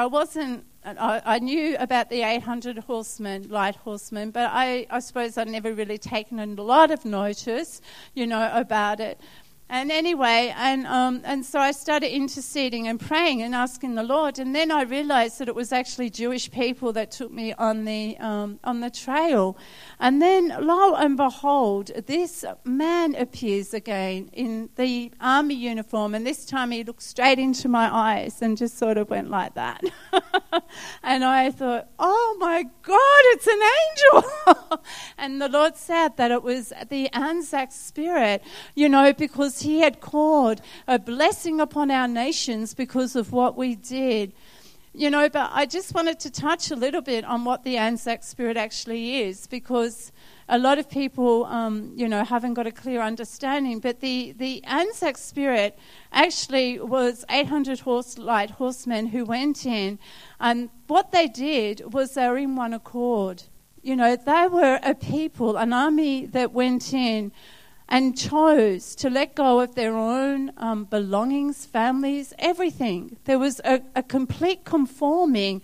I knew about the 800 horsemen, light horsemen, but I suppose I'd never really taken a lot of notice, you know, about it. And anyway, and so I started interceding and praying and asking the Lord, and then I realized that it was actually Jewish people that took me on the trail. And then, lo and behold, this man appears again in the army uniform, and this time he looked straight into my eyes and just sort of went like that. And I thought, oh my God, it's an angel. And the Lord said that it was the Anzac spirit, you know, because he had called a blessing upon our nations because of what we did. But I just wanted to touch a little bit on what the Anzac Spirit actually is, because a lot of people, haven't got a clear understanding. But the Anzac Spirit actually was 800 light horsemen who went in, and what they did was they were in one accord. They were a people, an army that went in and chose to let go of their own belongings, families, everything. There was a complete conforming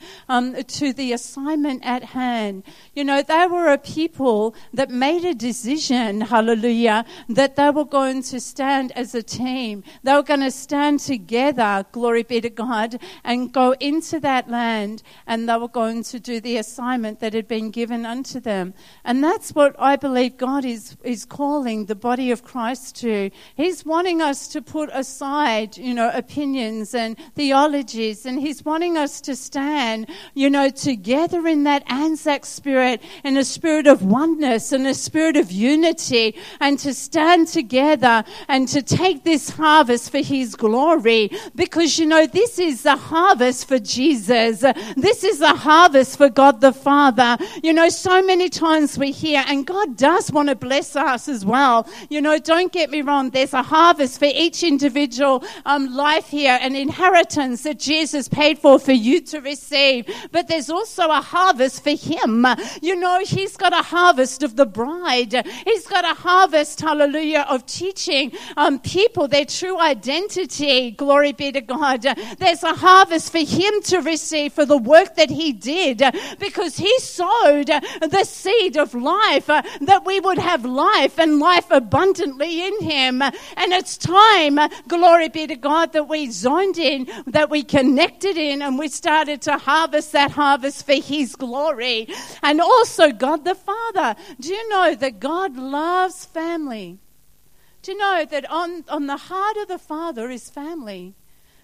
to the assignment at hand. They were a people that made a decision, hallelujah, that they were going to stand as a team. They were going to stand together, glory be to God, and go into that land, and they were going to do the assignment that had been given unto them. And that's what I believe God is calling the body of Christ to. He's wanting us to put aside, opinions and theologies, and he's wanting us to stand, together in that Anzac Spirit, in a spirit of oneness and a spirit of unity, and to stand together and to take this harvest for his glory, because, this is the harvest for Jesus. This is the harvest for God the Father. So many times we hear, and God does want to bless us as well. Don't get me wrong, there's a harvest for each individual life here, an inheritance that Jesus paid for you to receive. But there's also a harvest for him. He's got a harvest of the bride. He's got a harvest, hallelujah, of teaching people their true identity. Glory be to God. There's a harvest for him to receive for the work that he did, because he sowed the seed of life, that we would have life and life abundantly in him. And it's time, glory be to God, that we zoned in, that we connected in, and we started to harvest that harvest for his glory. And also God the Father. Do you know that God loves family? Do you know that on the heart of the Father is family?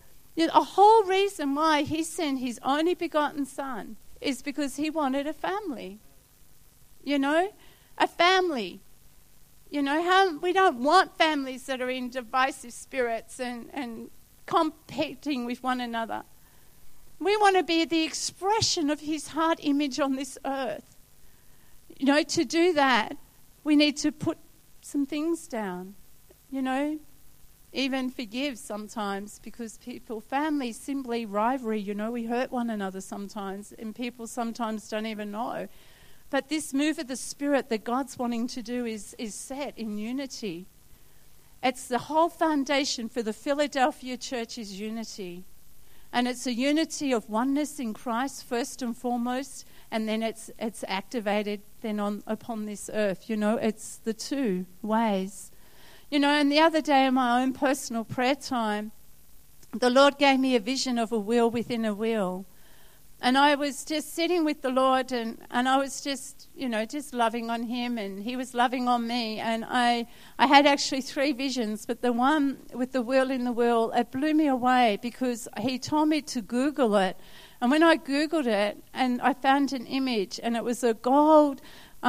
A whole reason why he sent his only begotten Son is because he wanted a family. A family. How we don't want families that are in divisive spirits and competing with one another. We want to be the expression of his heart image on this earth. To do that, we need to put some things down. Even forgive sometimes, because families, simply rivalry, we hurt one another sometimes, and people sometimes don't even know. But this move of the Spirit that God's wanting to do is set in unity. It's the whole foundation for the Philadelphia church is unity. And it's a unity of oneness in Christ first and foremost, and then it's activated then upon this earth. It's the two ways. And the other day in my own personal prayer time, the Lord gave me a vision of a wheel within a wheel. And I was just sitting with the Lord, and I was just loving on him, and he was loving on me. And I had actually 3 visions, but the one with the wheel in the wheel, it blew me away, because he told me to Google it. And when I Googled it, and I found an image, and it was a gold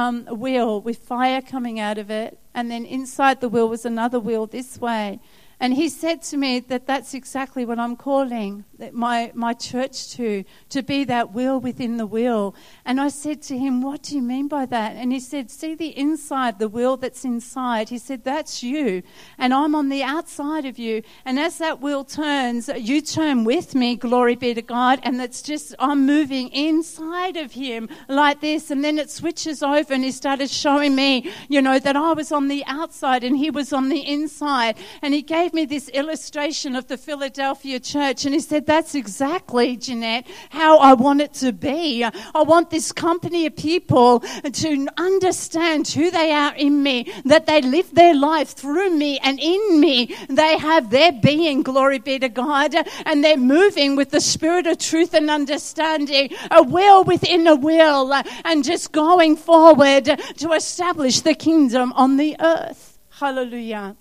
wheel with fire coming out of it, and then inside the wheel was another wheel this way. And he said to me that that's exactly what I'm calling my church to be that wheel within the wheel. And I said to him, what do you mean by that? And he said, see the inside, the wheel that's inside. He said, that's you. And I'm on the outside of you. And as that wheel turns, you turn with me, glory be to God. And that's just, I'm moving inside of him like this. And then it switches over, and he started showing me, that I was on the outside and he was on the inside. And he gave me this illustration of the Philadelphia church, and he said, that's exactly, Jeanette, how I want it to be. I want this company of people to understand who they are in me, that they live their life through me and in me. They have their being, glory be to God, and they're moving with the spirit of truth and understanding, a wheel within a wheel, and just going forward to establish the kingdom on the earth. Hallelujah.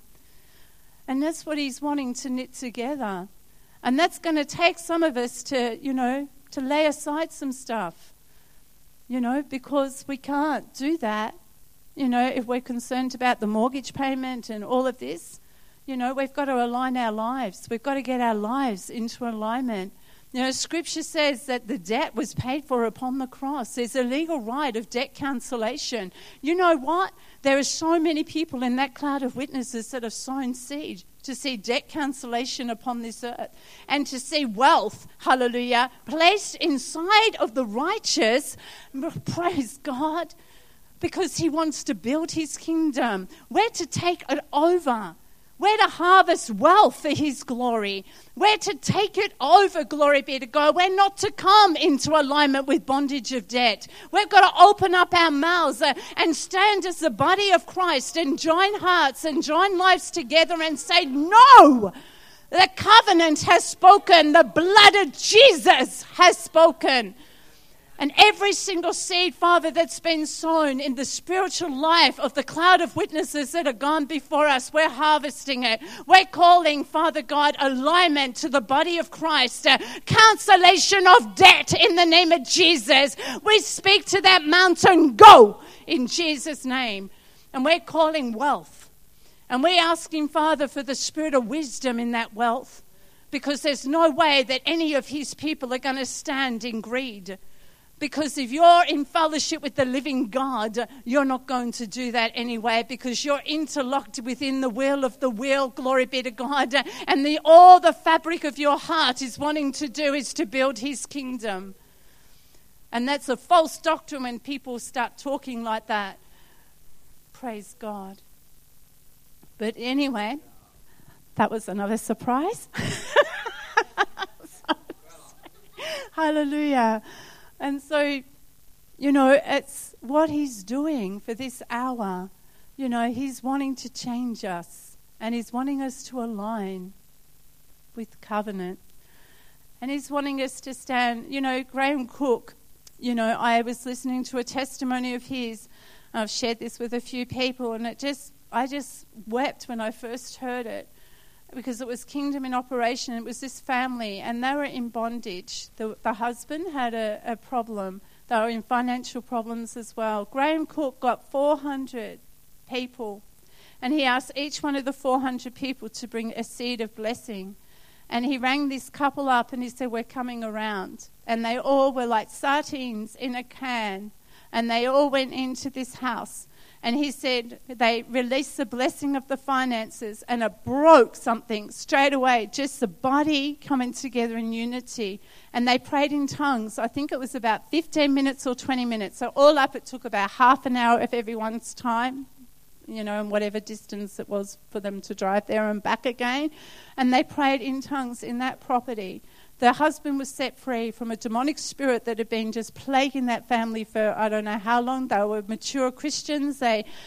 And that's what he's wanting to knit together. And that's going to take some of us to lay aside some stuff, because we can't do that, if we're concerned about the mortgage payment and all of this. We've got to align our lives. We've got to get our lives into alignment. You know, Scripture says that the debt was paid for upon the cross. There's a legal right of debt cancellation. You know what? There are so many people in that cloud of witnesses that have sown seed to see debt cancellation upon this earth and to see wealth, hallelujah, placed inside of the righteous. Praise God, because he wants to build his kingdom. We're to take it over. We're to harvest wealth for his glory. We're to take it over, glory be to God. We're not to come into alignment with bondage of debt. We've got to open up our mouths and stand as the body of Christ and join hearts and join lives together and say, no, the covenant has spoken. The blood of Jesus has spoken. And every single seed, Father, that's been sown in the spiritual life of the cloud of witnesses that have gone before us, we're harvesting it. We're calling, Father God, alignment to the body of Christ, cancellation of debt in the name of Jesus. We speak to that mountain, go, in Jesus' name. And we're calling wealth. And we're asking, Father, for the spirit of wisdom in that wealth, because there's no way that any of his people are going to stand in greed. Because if you're in fellowship with the living God, you're not going to do that anyway, because you're interlocked within the will of the will, glory be to God. And all the fabric of your heart is wanting to do is to build his kingdom. And that's a false doctrine when people start talking like that. Praise God. But anyway, that was another surprise. Hallelujah. And so, you know, it's what he's doing for this hour. You know, he's wanting to change us. And he's wanting us to align with covenant. And he's wanting us to stand. You know, Graham Cook, you know, I was listening to a testimony of his. I've shared this with a few people. And I just wept when I first heard it. Because it was kingdom in operation. It was this family, and they were in bondage. The husband had a problem. They were in financial problems as well. Graham Cook got 400 people, and he asked each one of the 400 people to bring a seed of blessing. And he rang this couple up, and he said, we're coming around. And they all were like sardines in a can, and they all went into this house. And he said they released the blessing of the finances, and it broke something straight away, just the body coming together in unity. And they prayed in tongues. I think it was about 15 minutes or 20 minutes. So all up, it took about half an hour of everyone's time, you know, and whatever distance it was for them to drive there and back again. And they prayed in tongues in that property. The husband was set free from a demonic spirit that had been just plaguing that family for I don't know how long. They were mature Christians.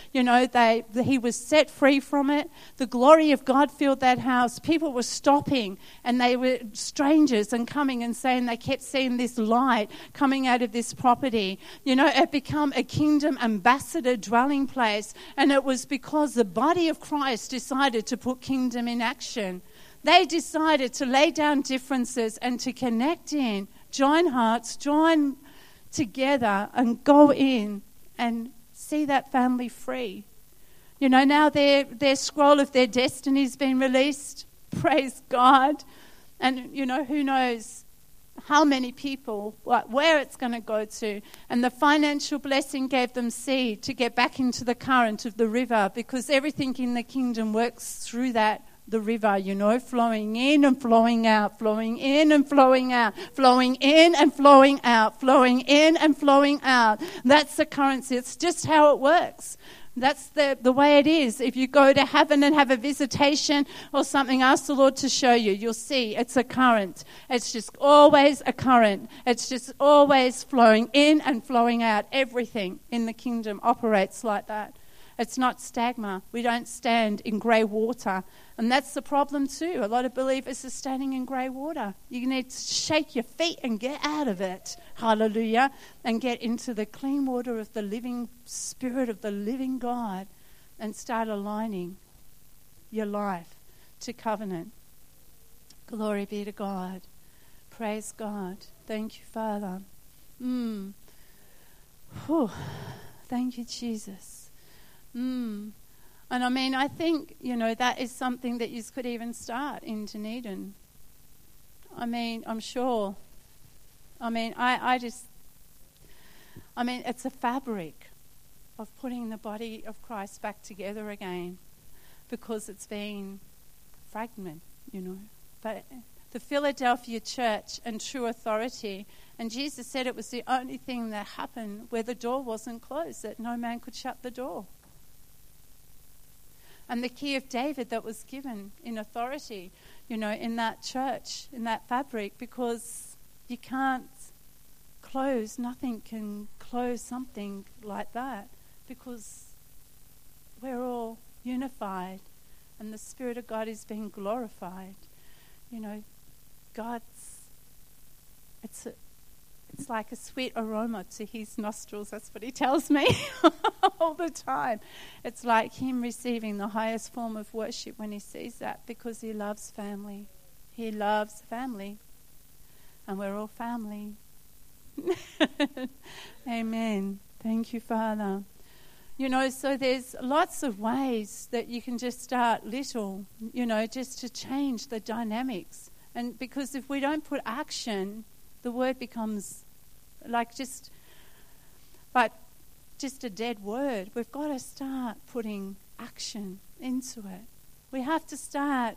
He was set free from it. The glory of God filled that house. People were stopping, and they were strangers and coming and saying they kept seeing this light coming out of this property. You know, it became a kingdom ambassador dwelling place, and it was because the body of Christ decided to put kingdom in action. They decided to lay down differences and to connect in, join hearts, join together and go in and see that family free. You know, now their scroll of their destiny has been released. Praise God. And, you know, who knows how many people, where it's going to go to. And the financial blessing gave them seed to get back into the current of the river, because everything in the kingdom works through that. The river, you know, flowing in and flowing out, flowing in and flowing out, flowing in and flowing out, flowing in and flowing out. That's the currency. It's just how it works. That's the way it is. If you go to heaven and have a visitation or something, ask the Lord to show you. You'll see it's a current. It's just always a current. It's just always flowing in and flowing out. Everything in the kingdom operates like that. It's not stagma. We don't stand in grey water. And that's the problem too. A lot of believers are standing in grey water. You need to shake your feet and get out of it. Hallelujah. And get into the clean water of the living Spirit of the living God and start aligning your life to covenant. Glory be to God. Praise God. Thank you, Father. Thank you, Jesus. And I mean, I think, you know, that is something that you could even start in Dunedin. I mean, I'm sure. I mean, it's a fabric of putting the body of Christ back together again, because it's been fragmented, But the Philadelphia church and True Authority, and Jesus said it was the only thing that happened where the door wasn't closed, that no man could shut the door. And the key of David that was given in authority, in that church, in that fabric, because you can't close, nothing can close something like that, because we're all unified and the Spirit of God is being glorified. It's like a sweet aroma to his nostrils. That's what he tells me all the time. It's like him receiving the highest form of worship when he sees that, because he loves family. He loves family. And we're all family. Amen. Thank you, Father. So there's lots of ways that you can just start little, just to change the dynamics. And because if we don't put action, the word becomes just a dead word. We've got to start putting action into it. We have to start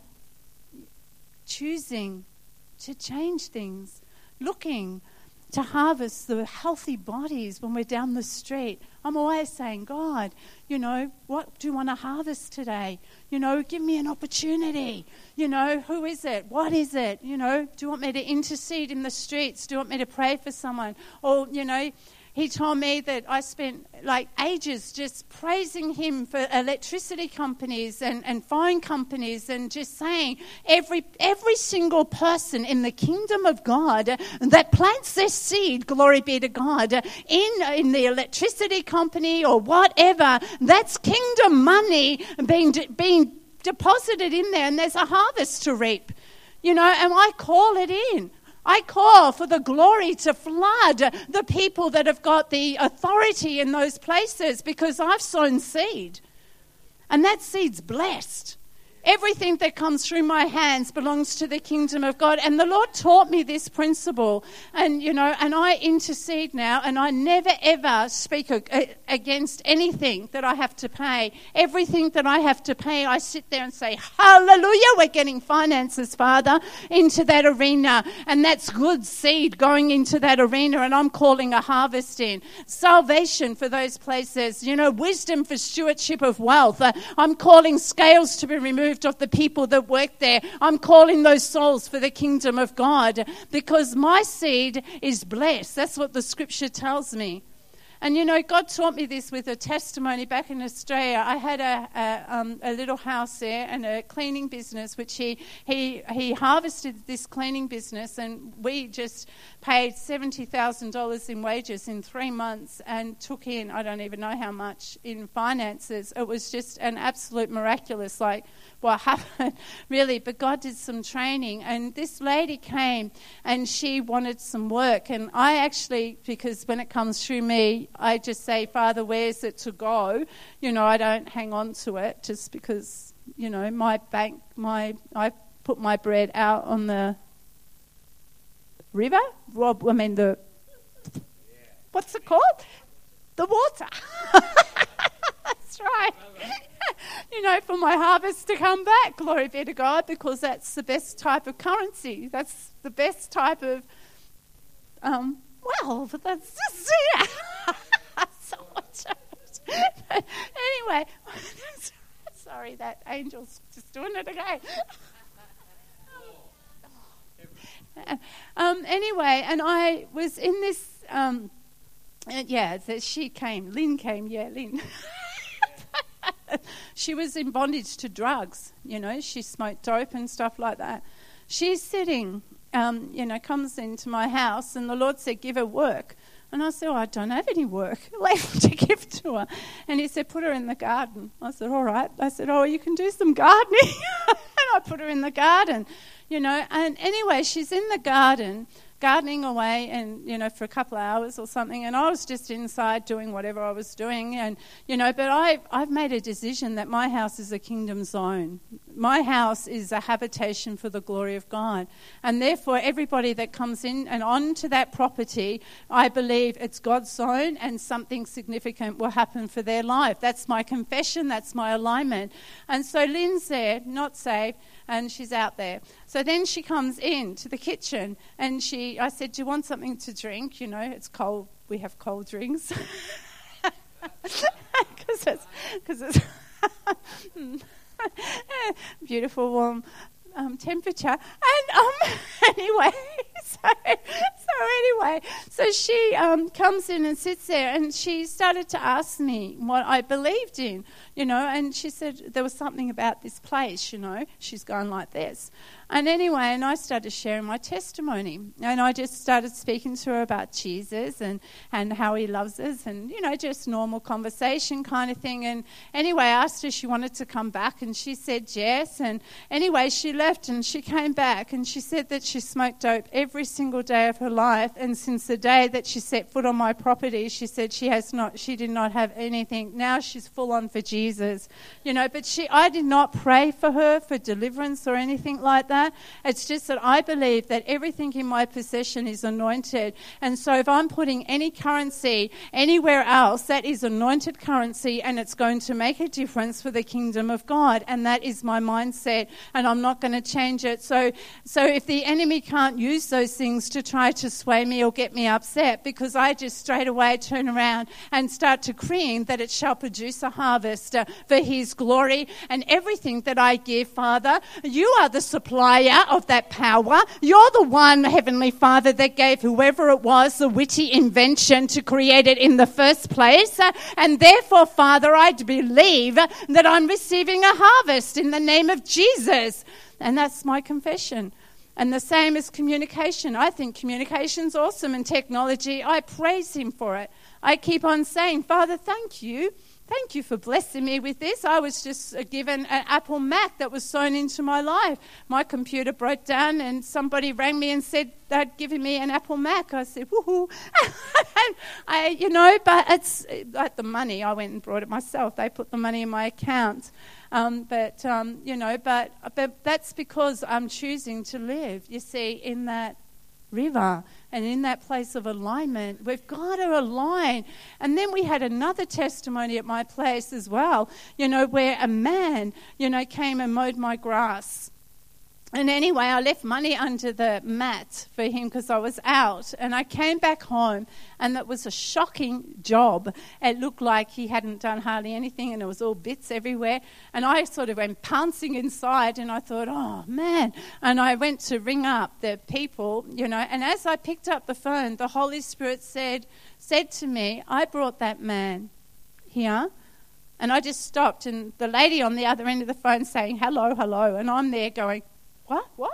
choosing to change things, looking to harvest the healthy bodies when we're down the street. I'm always saying, God, what do you want to harvest today? Give me an opportunity. Who is it? What is it? Do you want me to intercede in the streets? Do you want me to pray for someone? Or, he told me that I spent ages just praising him for electricity companies and phone companies, and just saying every single person in the kingdom of God that plants their seed, glory be to God, in the electricity company or whatever, that's kingdom money being deposited in there, and there's a harvest to reap. And I call it in. I call for the glory to flood the people that have got the authority in those places, because I've sown seed. And that seed's blessed. Everything that comes through my hands belongs to the kingdom of God. And the Lord taught me this principle. And, and I intercede now, and I never, ever speak against anything that I have to pay. Everything that I have to pay, I sit there and say, hallelujah, we're getting finances, Father, into that arena. And that's good seed going into that arena. And I'm calling a harvest in. Salvation for those places. Wisdom for stewardship of wealth. I'm calling scales to be removed of the people that work there. I'm calling those souls for the kingdom of God, because my seed is blessed. That's what the scripture tells me. And God taught me this with a testimony back in Australia. I had a little house there and a cleaning business, which he harvested this cleaning business, and we just paid $70,000 in wages in 3 months and took in, I don't even know how much, in finances. It was just an absolute miraculous, what happened, really. But God did some training, and this lady came and she wanted some work. And I actually, because when it comes through me, I just say, Father, where's it to go? I don't hang on to it just because, I put my bread out on the river. What's it called? The water. That's right. For my harvest to come back, glory be to God, because that's the best type of currency. That's the best type of, that's just, anyway, sorry, that angel's just doing it again. Anyway, and I was in this, she came, Lynn came, Lynn. She was in bondage to drugs, she smoked dope and stuff like that. She's sitting, comes into my house, and the Lord said, give her work. And I said, I don't have any work left to give to her. And he said, put her in the garden. I said, all right. I said, you can do some gardening. And I put her in the garden, And anyway, she's in the garden gardening away and, for a couple of hours or something, and I was just inside doing whatever I was doing. And, but I've made a decision that my house is a kingdom zone. My house is a habitation for the glory of God. And therefore, everybody that comes in and onto that property, I believe it's God's zone and something significant will happen for their life. That's my confession. That's my alignment. And so Lynn's there, not saved, and she's out there. So then she comes in to the kitchen and I said, do you want something to drink? It's cold. We have cold drinks. Because it's beautiful, warm temperature. And anyway, so she comes in and sits there, and she started to ask me what I believed in, and she said there was something about this place, she's going like this. And anyway, and I started sharing my testimony, and I just started speaking to her about Jesus and how he loves us, and, just normal conversation kind of thing. And anyway, I asked her if she wanted to come back, and she said yes. And anyway, she left and she came back, and she said that she smoked dope every single day of her life, and since the day that she set foot on my property, she said she did not have anything. Now she's full on for Jesus, but I did not pray for her for deliverance or anything like that. It's just that I believe that everything in my possession is anointed. And so if I'm putting any currency anywhere else, that is anointed currency, and it's going to make a difference for the kingdom of God. And that is my mindset, and I'm not going to change it. So if the enemy can't use those things to try to sway me or get me upset, because I just straight away turn around and start decreeing that it shall produce a harvest for his glory. And everything that I give, Father, you are the supplier of that power. You're the one, Heavenly Father, that gave whoever it was the witty invention to create it in the first place. And therefore, Father, I believe that I'm receiving a harvest in the name of Jesus. And that's my confession. And the same as communication. I think communication's awesome, and technology, I praise him for it. I keep on saying, Father, thank you. Thank you for blessing me with this. I was just given an Apple Mac that was sown into my life. My computer broke down and somebody rang me and said they'd given me an Apple Mac. I said, woohoo. But it's like the money. I went and brought it myself. They put the money in my account. But that's because I'm choosing to live, you see, in that river and in that place of alignment. We've got to align. And then we had another testimony at my place as well, where a man, came and mowed my grass. And anyway, I left money under the mat for him because I was out. And I came back home, and that was a shocking job. It looked like he hadn't done hardly anything, and there was all bits everywhere. And I sort of went pouncing inside, and I thought, oh, man. And I went to ring up the people, and as I picked up the phone, the Holy Spirit said to me, I brought that man here. And I just stopped, and the lady on the other end of the phone saying, hello, hello. And I'm there going, what?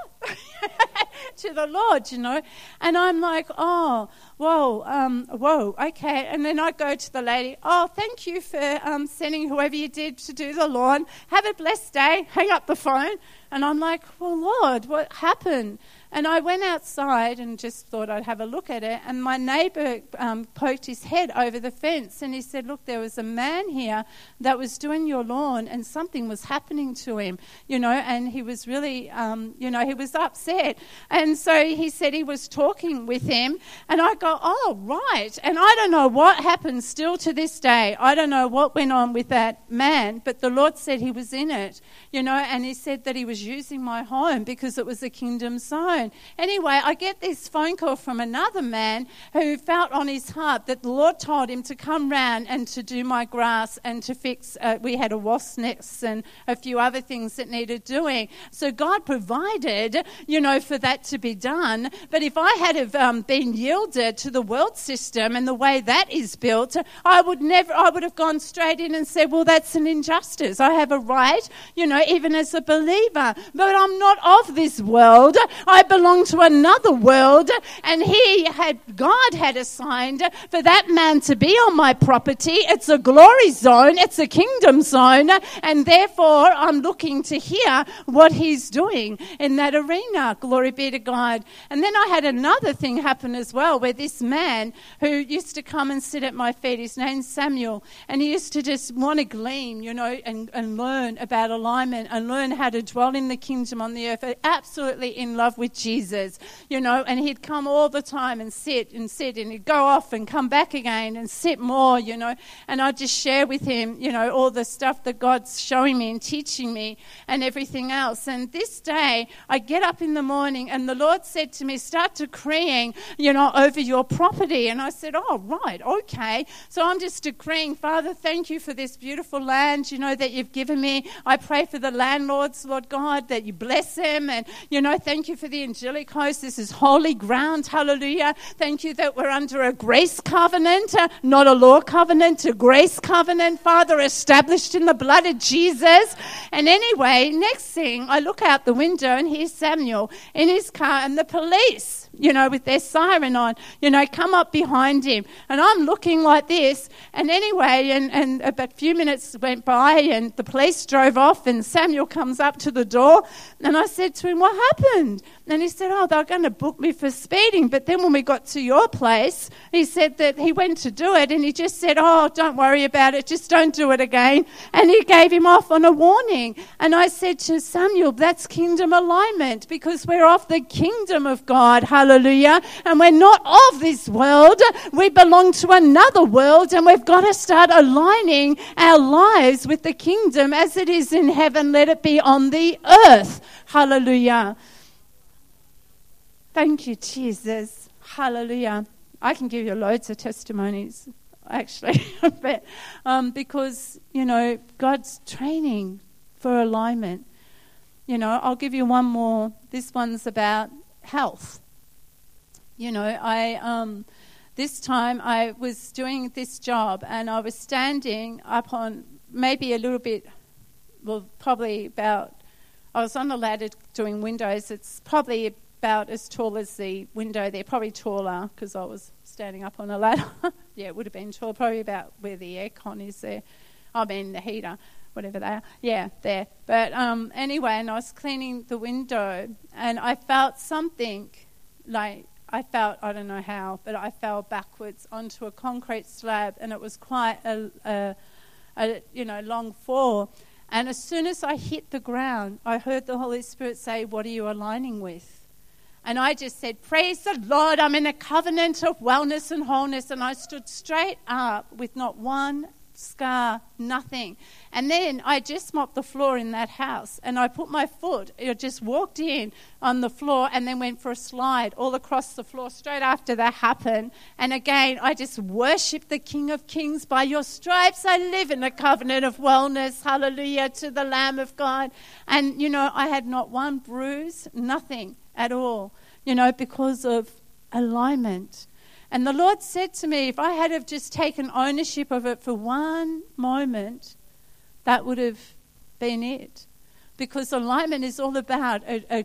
To the Lord, And I'm like, oh, whoa, okay. And then I go to the lady, oh, thank you for sending whoever you did to do the lawn. Have a blessed day. Hang up the phone. And I'm like, well, Lord, what happened? And I went outside and just thought I'd have a look at it. And my neighbour poked his head over the fence, and he said, look, there was a man here that was doing your lawn, and something was happening to him, and he was really, he was upset. And so he said he was talking with him, and I go, oh, right. And I don't know what happened still to this day. I don't know what went on with that man, but the Lord said he was in it, and he said that he was using my home because it was a kingdom zone. Anyway, I get this phone call from another man who felt on his heart that the Lord told him to come round and to do my grass and to fix, we had a wasp nest and a few other things that needed doing. So God provided, for that to be done. But if I had have been yielded to the world system and the way that is built, I would have gone straight in and said, well, that's an injustice. I have a right, even as a believer. here, but I'm not of this world. I belong to another world, and God had assigned for that man to be on my property. It's a glory zone, it's a kingdom zone, and therefore I'm looking to hear what he's doing in that arena. Glory be to God. And then I had another thing happen as well, where this man who used to come and sit at my feet, his name's Samuel, and he used to just want to glean, and learn about alignment and learn how to dwell in the kingdom on the earth, absolutely in love with Jesus, and he'd come all the time and sit, and he'd go off and come back again and sit more, and I'd just share with him, all the stuff that God's showing me and teaching me and everything else. And this day, I get up in the morning and the Lord said to me, start decreeing, over your property. And I said, oh, right, okay. So I'm just decreeing, Father, thank you for this beautiful land, that you've given me. I pray for the landlords, Lord God, that you bless them. And, thank you for the angelic host. This is holy ground. Hallelujah. Thank you that we're under a grace covenant, not a law covenant, a grace covenant, Father, established in the blood of Jesus. And anyway, next thing, I look out the window and here's Samuel in his car and the police, with their siren on, come up behind him. And I'm looking like this. And anyway, and about a few minutes went by and the police drove off and Samuel comes up to the door. And I said to him, what happened? And he said, oh, they're going to book me for speeding. But then when we got to your place, he said that he went to do it and he just said, oh, don't worry about it. Just don't do it again. And he gave him off on a warning. And I said to Samuel, that's kingdom alignment because we're of the kingdom of God. Hallelujah. And we're not of this world. We belong to another world and we've got to start aligning our lives with the kingdom as it is in heaven. Let it be on the earth. Hallelujah. Thank you, Jesus. Hallelujah. I can give you loads of testimonies, actually, but, because, God's training for alignment. I'll give you one more. This one's about health. This time I was doing this job and I was standing up on maybe a little bit, probably about, I was on a ladder doing windows. It's probably about as tall as the window there, probably taller because I was standing up on a ladder. Yeah, it would have been tall, probably about where the aircon is there. I mean the heater, whatever they are. Yeah, there. But anyway, and I was cleaning the window and I felt something I don't know how, but I fell backwards onto a concrete slab and it was quite a long fall. And as soon as I hit the ground, I heard the Holy Spirit say, what are you aligning with? And I just said, praise the Lord, I'm in a covenant of wellness and wholeness. And I stood straight up with not one scar, nothing. And then I just mopped the floor in that house and I put my foot, I just walked in on the floor and then went for a slide all across the floor straight after that happened. And again, I just worshiped the King of Kings. By your stripes I live in a covenant of wellness. Hallelujah to the Lamb of God. And, I had not one bruise, nothing at all, because of alignment. And the Lord said to me, if I had have just taken ownership of it for one moment, that would have been it. Because alignment is all about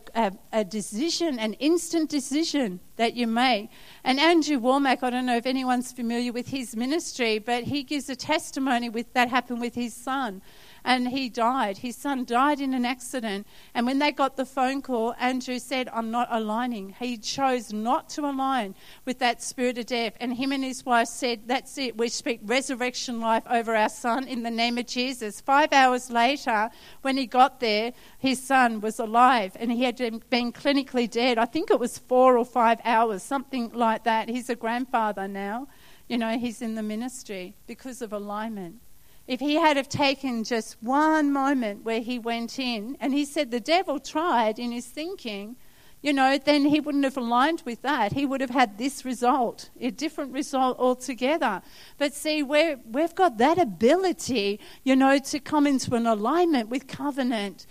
a decision, an instant decision that you make. And Andrew Womack, I don't know if anyone's familiar with his ministry, but he gives a testimony that happened with his son. And he died. His son died in an accident. And when they got the phone call, Andrew said, I'm not aligning. He chose not to align with that spirit of death. And him and his wife said, that's it. We speak resurrection life over our son in the name of Jesus. 5 hours later, when he got there, his son was alive. And he had been clinically dead. I think it was 4 or 5 hours, something like that. He's a grandfather now. He's in the ministry because of alignment. If he had have taken just one moment where he went in, and he said the devil tried in his thinking, then he wouldn't have aligned with that. He would have had this result, a different result altogether. But see, we've got that ability, to come into an alignment with covenant,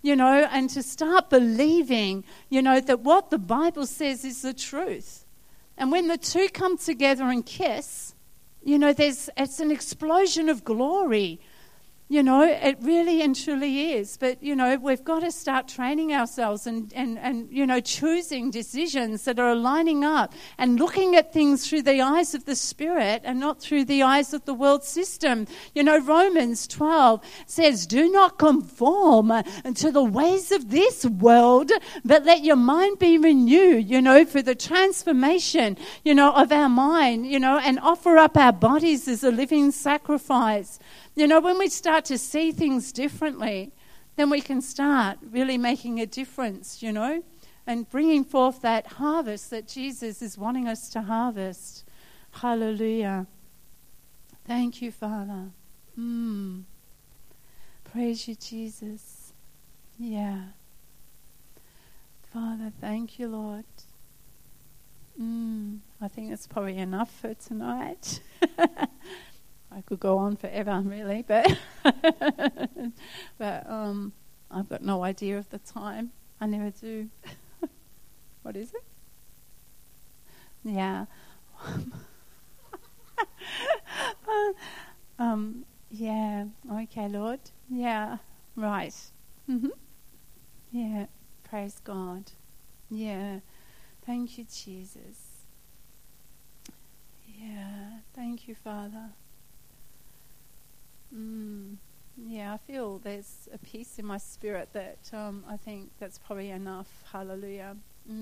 and to start believing, that what the Bible says is the truth. And when the two come together and kiss, it's an explosion of glory. You know, it really and truly is. But, you know, we've got to start training ourselves and you know, choosing decisions that are aligning up and looking at things through the eyes of the Spirit and not through the eyes of the world system. You know, Romans 12 says, do not conform to the ways of this world, but let your mind be renewed, you know, for the transformation, you know, of our mind, you know, and offer up our bodies as a living sacrifice. You know, when we start to see things differently, then we can start really making a difference, you know, and bringing forth that harvest that Jesus is wanting us to harvest. Hallelujah. Thank you, Father. Praise you, Jesus. Yeah. Father, thank you, Lord. I think that's probably enough for tonight. I could go on forever, really, but I've got no idea of the time. I never do. What is it? Yeah. Yeah. Okay, Lord. Yeah. Right. Yeah. Praise God. Yeah. Thank you, Jesus. Yeah. Thank you, Father. Yeah, I feel there's a peace in my spirit that I think that's probably enough. Hallelujah.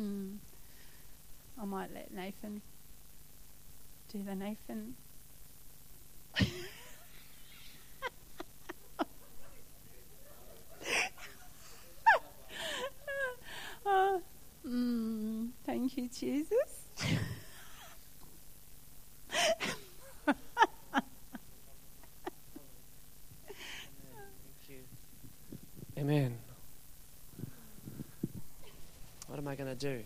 I might let Nathan do the Nathan. Thank you, Jesus. Amen. What am I going to do?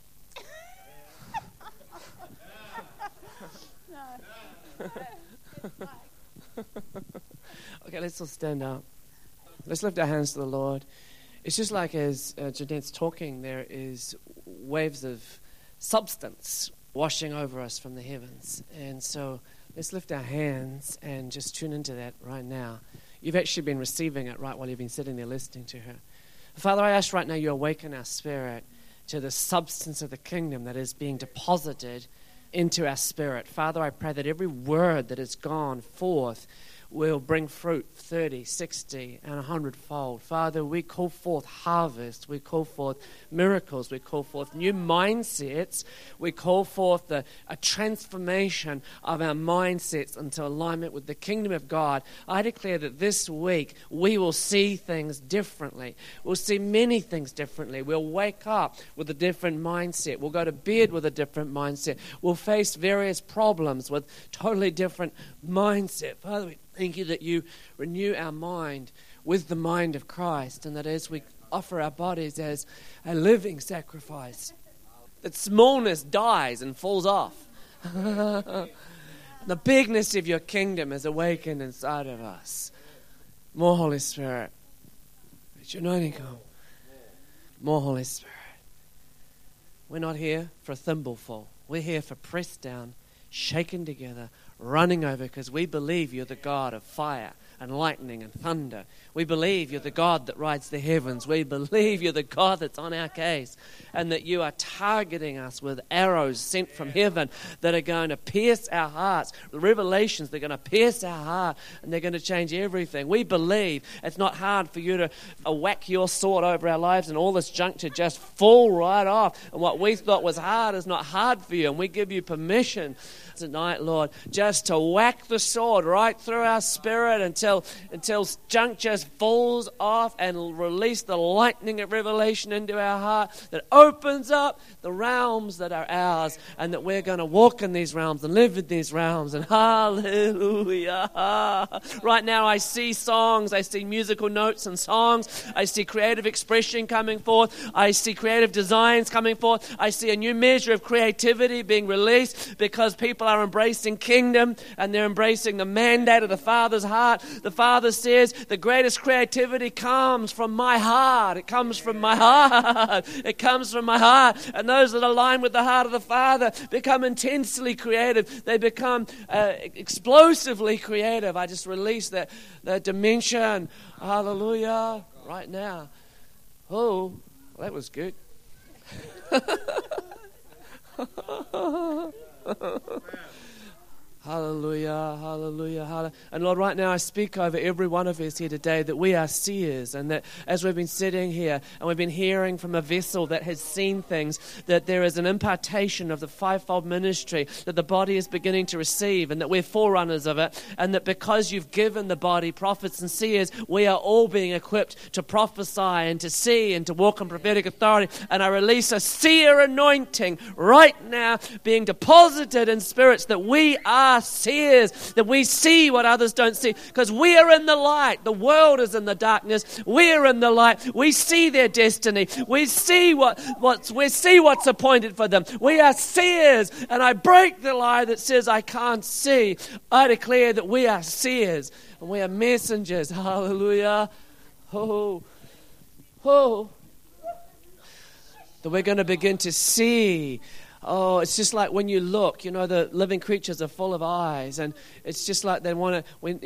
Okay, let's all stand up. Let's lift our hands to the Lord. It's just like as Jeanette's talking, there is waves of substance washing over us from the heavens. And so let's lift our hands and just tune into that right now. You've actually been receiving it right while you've been sitting there listening to her. Father, I ask right now you awaken our spirit to the substance of the kingdom that is being deposited into our spirit. Father, I pray that every word that has gone forth will bring fruit 30, 60, and 100-fold. Father, we call forth harvest. We call forth miracles. We call forth new mindsets. We call forth a transformation of our mindsets into alignment with the kingdom of God. I declare that this week we will see things differently. We'll see many things differently. We'll wake up with a different mindset. We'll go to bed with a different mindset. We'll face various problems with totally different mindset. Father, we thank you that you renew our mind with the mind of Christ, and that as we offer our bodies as a living sacrifice, that smallness dies and falls off. The bigness of your kingdom is awakened inside of us. More Holy Spirit. Let your anointing come. More Holy Spirit. We're not here for a thimbleful. We're here for pressed down, shaken together, running over, because we believe you're the God of fire and lightning and thunder. We believe you're the God that rides the heavens. We believe you're the God that's on our case, and that you are targeting us with arrows sent from heaven that are going to pierce our hearts. The revelations, they're going to pierce our heart, and they're going to change everything. We believe it's not hard for you to whack your sword over our lives and all this junk to just fall right off. And what we thought was hard is not hard for you, and we give you permission tonight, Lord, just to whack the sword right through our spirit until junk just falls off, and release the lightning of revelation into our heart that opens up the realms that are ours, and that we're going to walk in these realms and live in these realms. And hallelujah. Right now I see songs, I see musical notes and songs, I see creative expression coming forth, I see creative designs coming forth, I see a new measure of creativity being released, because people people are embracing kingdom and they're embracing the mandate of the Father's heart. The Father says the greatest creativity comes from my heart. It comes from my heart. It comes from my heart. And those that align with the heart of the Father become intensely creative. They become explosively creative. I just release that dimension. Hallelujah. Right now. Oh, that was good. Hallelujah, hallelujah, hallelujah. And Lord, right now I speak over every one of us here today that we are seers, and that as we've been sitting here and we've been hearing from a vessel that has seen things, that there is an impartation of the fivefold ministry that the body is beginning to receive, and that we're forerunners of it, and that because you've given the body prophets and seers, we are all being equipped to prophesy and to see and to walk in prophetic authority. And I release a seer anointing right now being deposited in spirits, that we are seers, that we see what others don't see, because we are in the light. The world is in the darkness. We are in the light. We see their destiny. We see what's appointed for them. We are seers, and I break the lie that says I can't see. I declare that we are seers and we are messengers. Hallelujah. Oh, that we're going to begin to see. Oh, it's just like when you look, the living creatures are full of eyes, and it's just like they want to,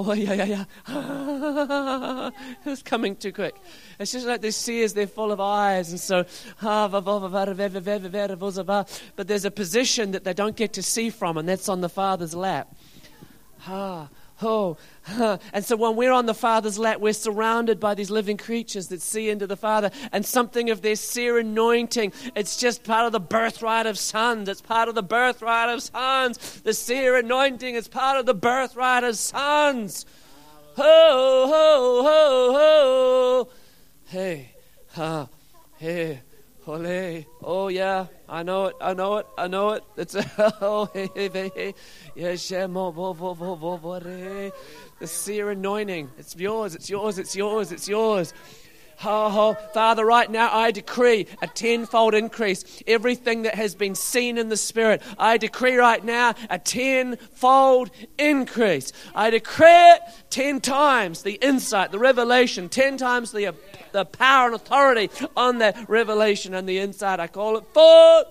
it's coming too quick. It's just like they seers, they're full of eyes, and so, but there's a position that they don't get to see from, and that's on the Father's lap. And so when we're on the Father's lap, we're surrounded by these living creatures that see into the Father, and something of their seer anointing, it's just part of the birthright of sons. It's part of the birthright of sons. The seer anointing is part of the birthright of sons. Ho, ho, ho, ho. Hey, ha, hey. Ole. Oh yeah, I know it. It's the seer anointing. It's yours. Father, right now I decree a tenfold increase. Everything that has been seen in the Spirit, I decree right now a tenfold increase. I decree it 10 times the insight, the revelation, 10 times the power and authority on that revelation and the insight. I call it forth.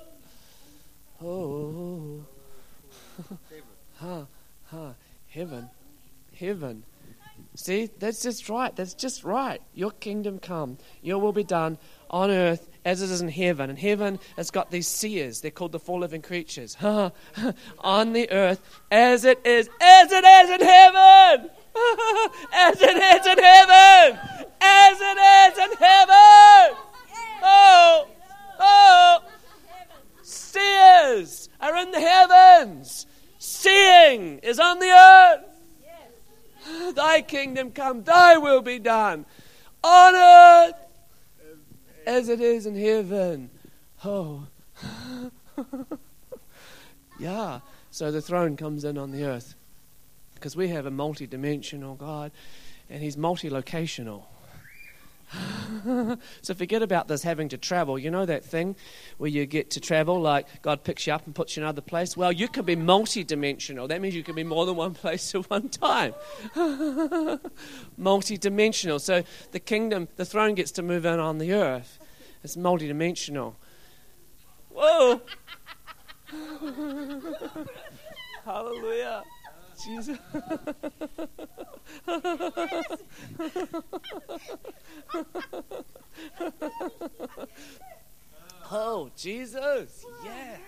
Heaven. See, that's just right. Your kingdom come. Your will be done on earth as it is in heaven. And heaven has got these seers. They're called the four living creatures. On the earth as it is in heaven. As it is in heaven. As it is in heaven. Oh. Seers are in the heavens. Seeing is on the earth. Thy kingdom come, thy will be done on earth as it is in heaven. Yeah. So the throne comes in on the earth because we have a multi-dimensional God, and he's multi-locational. So forget about this having to travel. You know that thing where you get to travel, like God picks you up and puts you in another place? Well, you can be multi-dimensional. That means you can be more than one place at one time. Multi-dimensional. So the kingdom, the throne gets to move in on the earth. It's multi-dimensional. Whoa! Hallelujah. Jesus. Oh, Jesus. Yeah.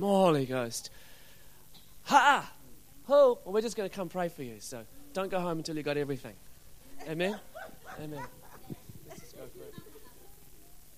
More Holy Ghost. Ha! Ho! Well, we're just going to come pray for you. So don't go home until you got everything. Amen? Amen.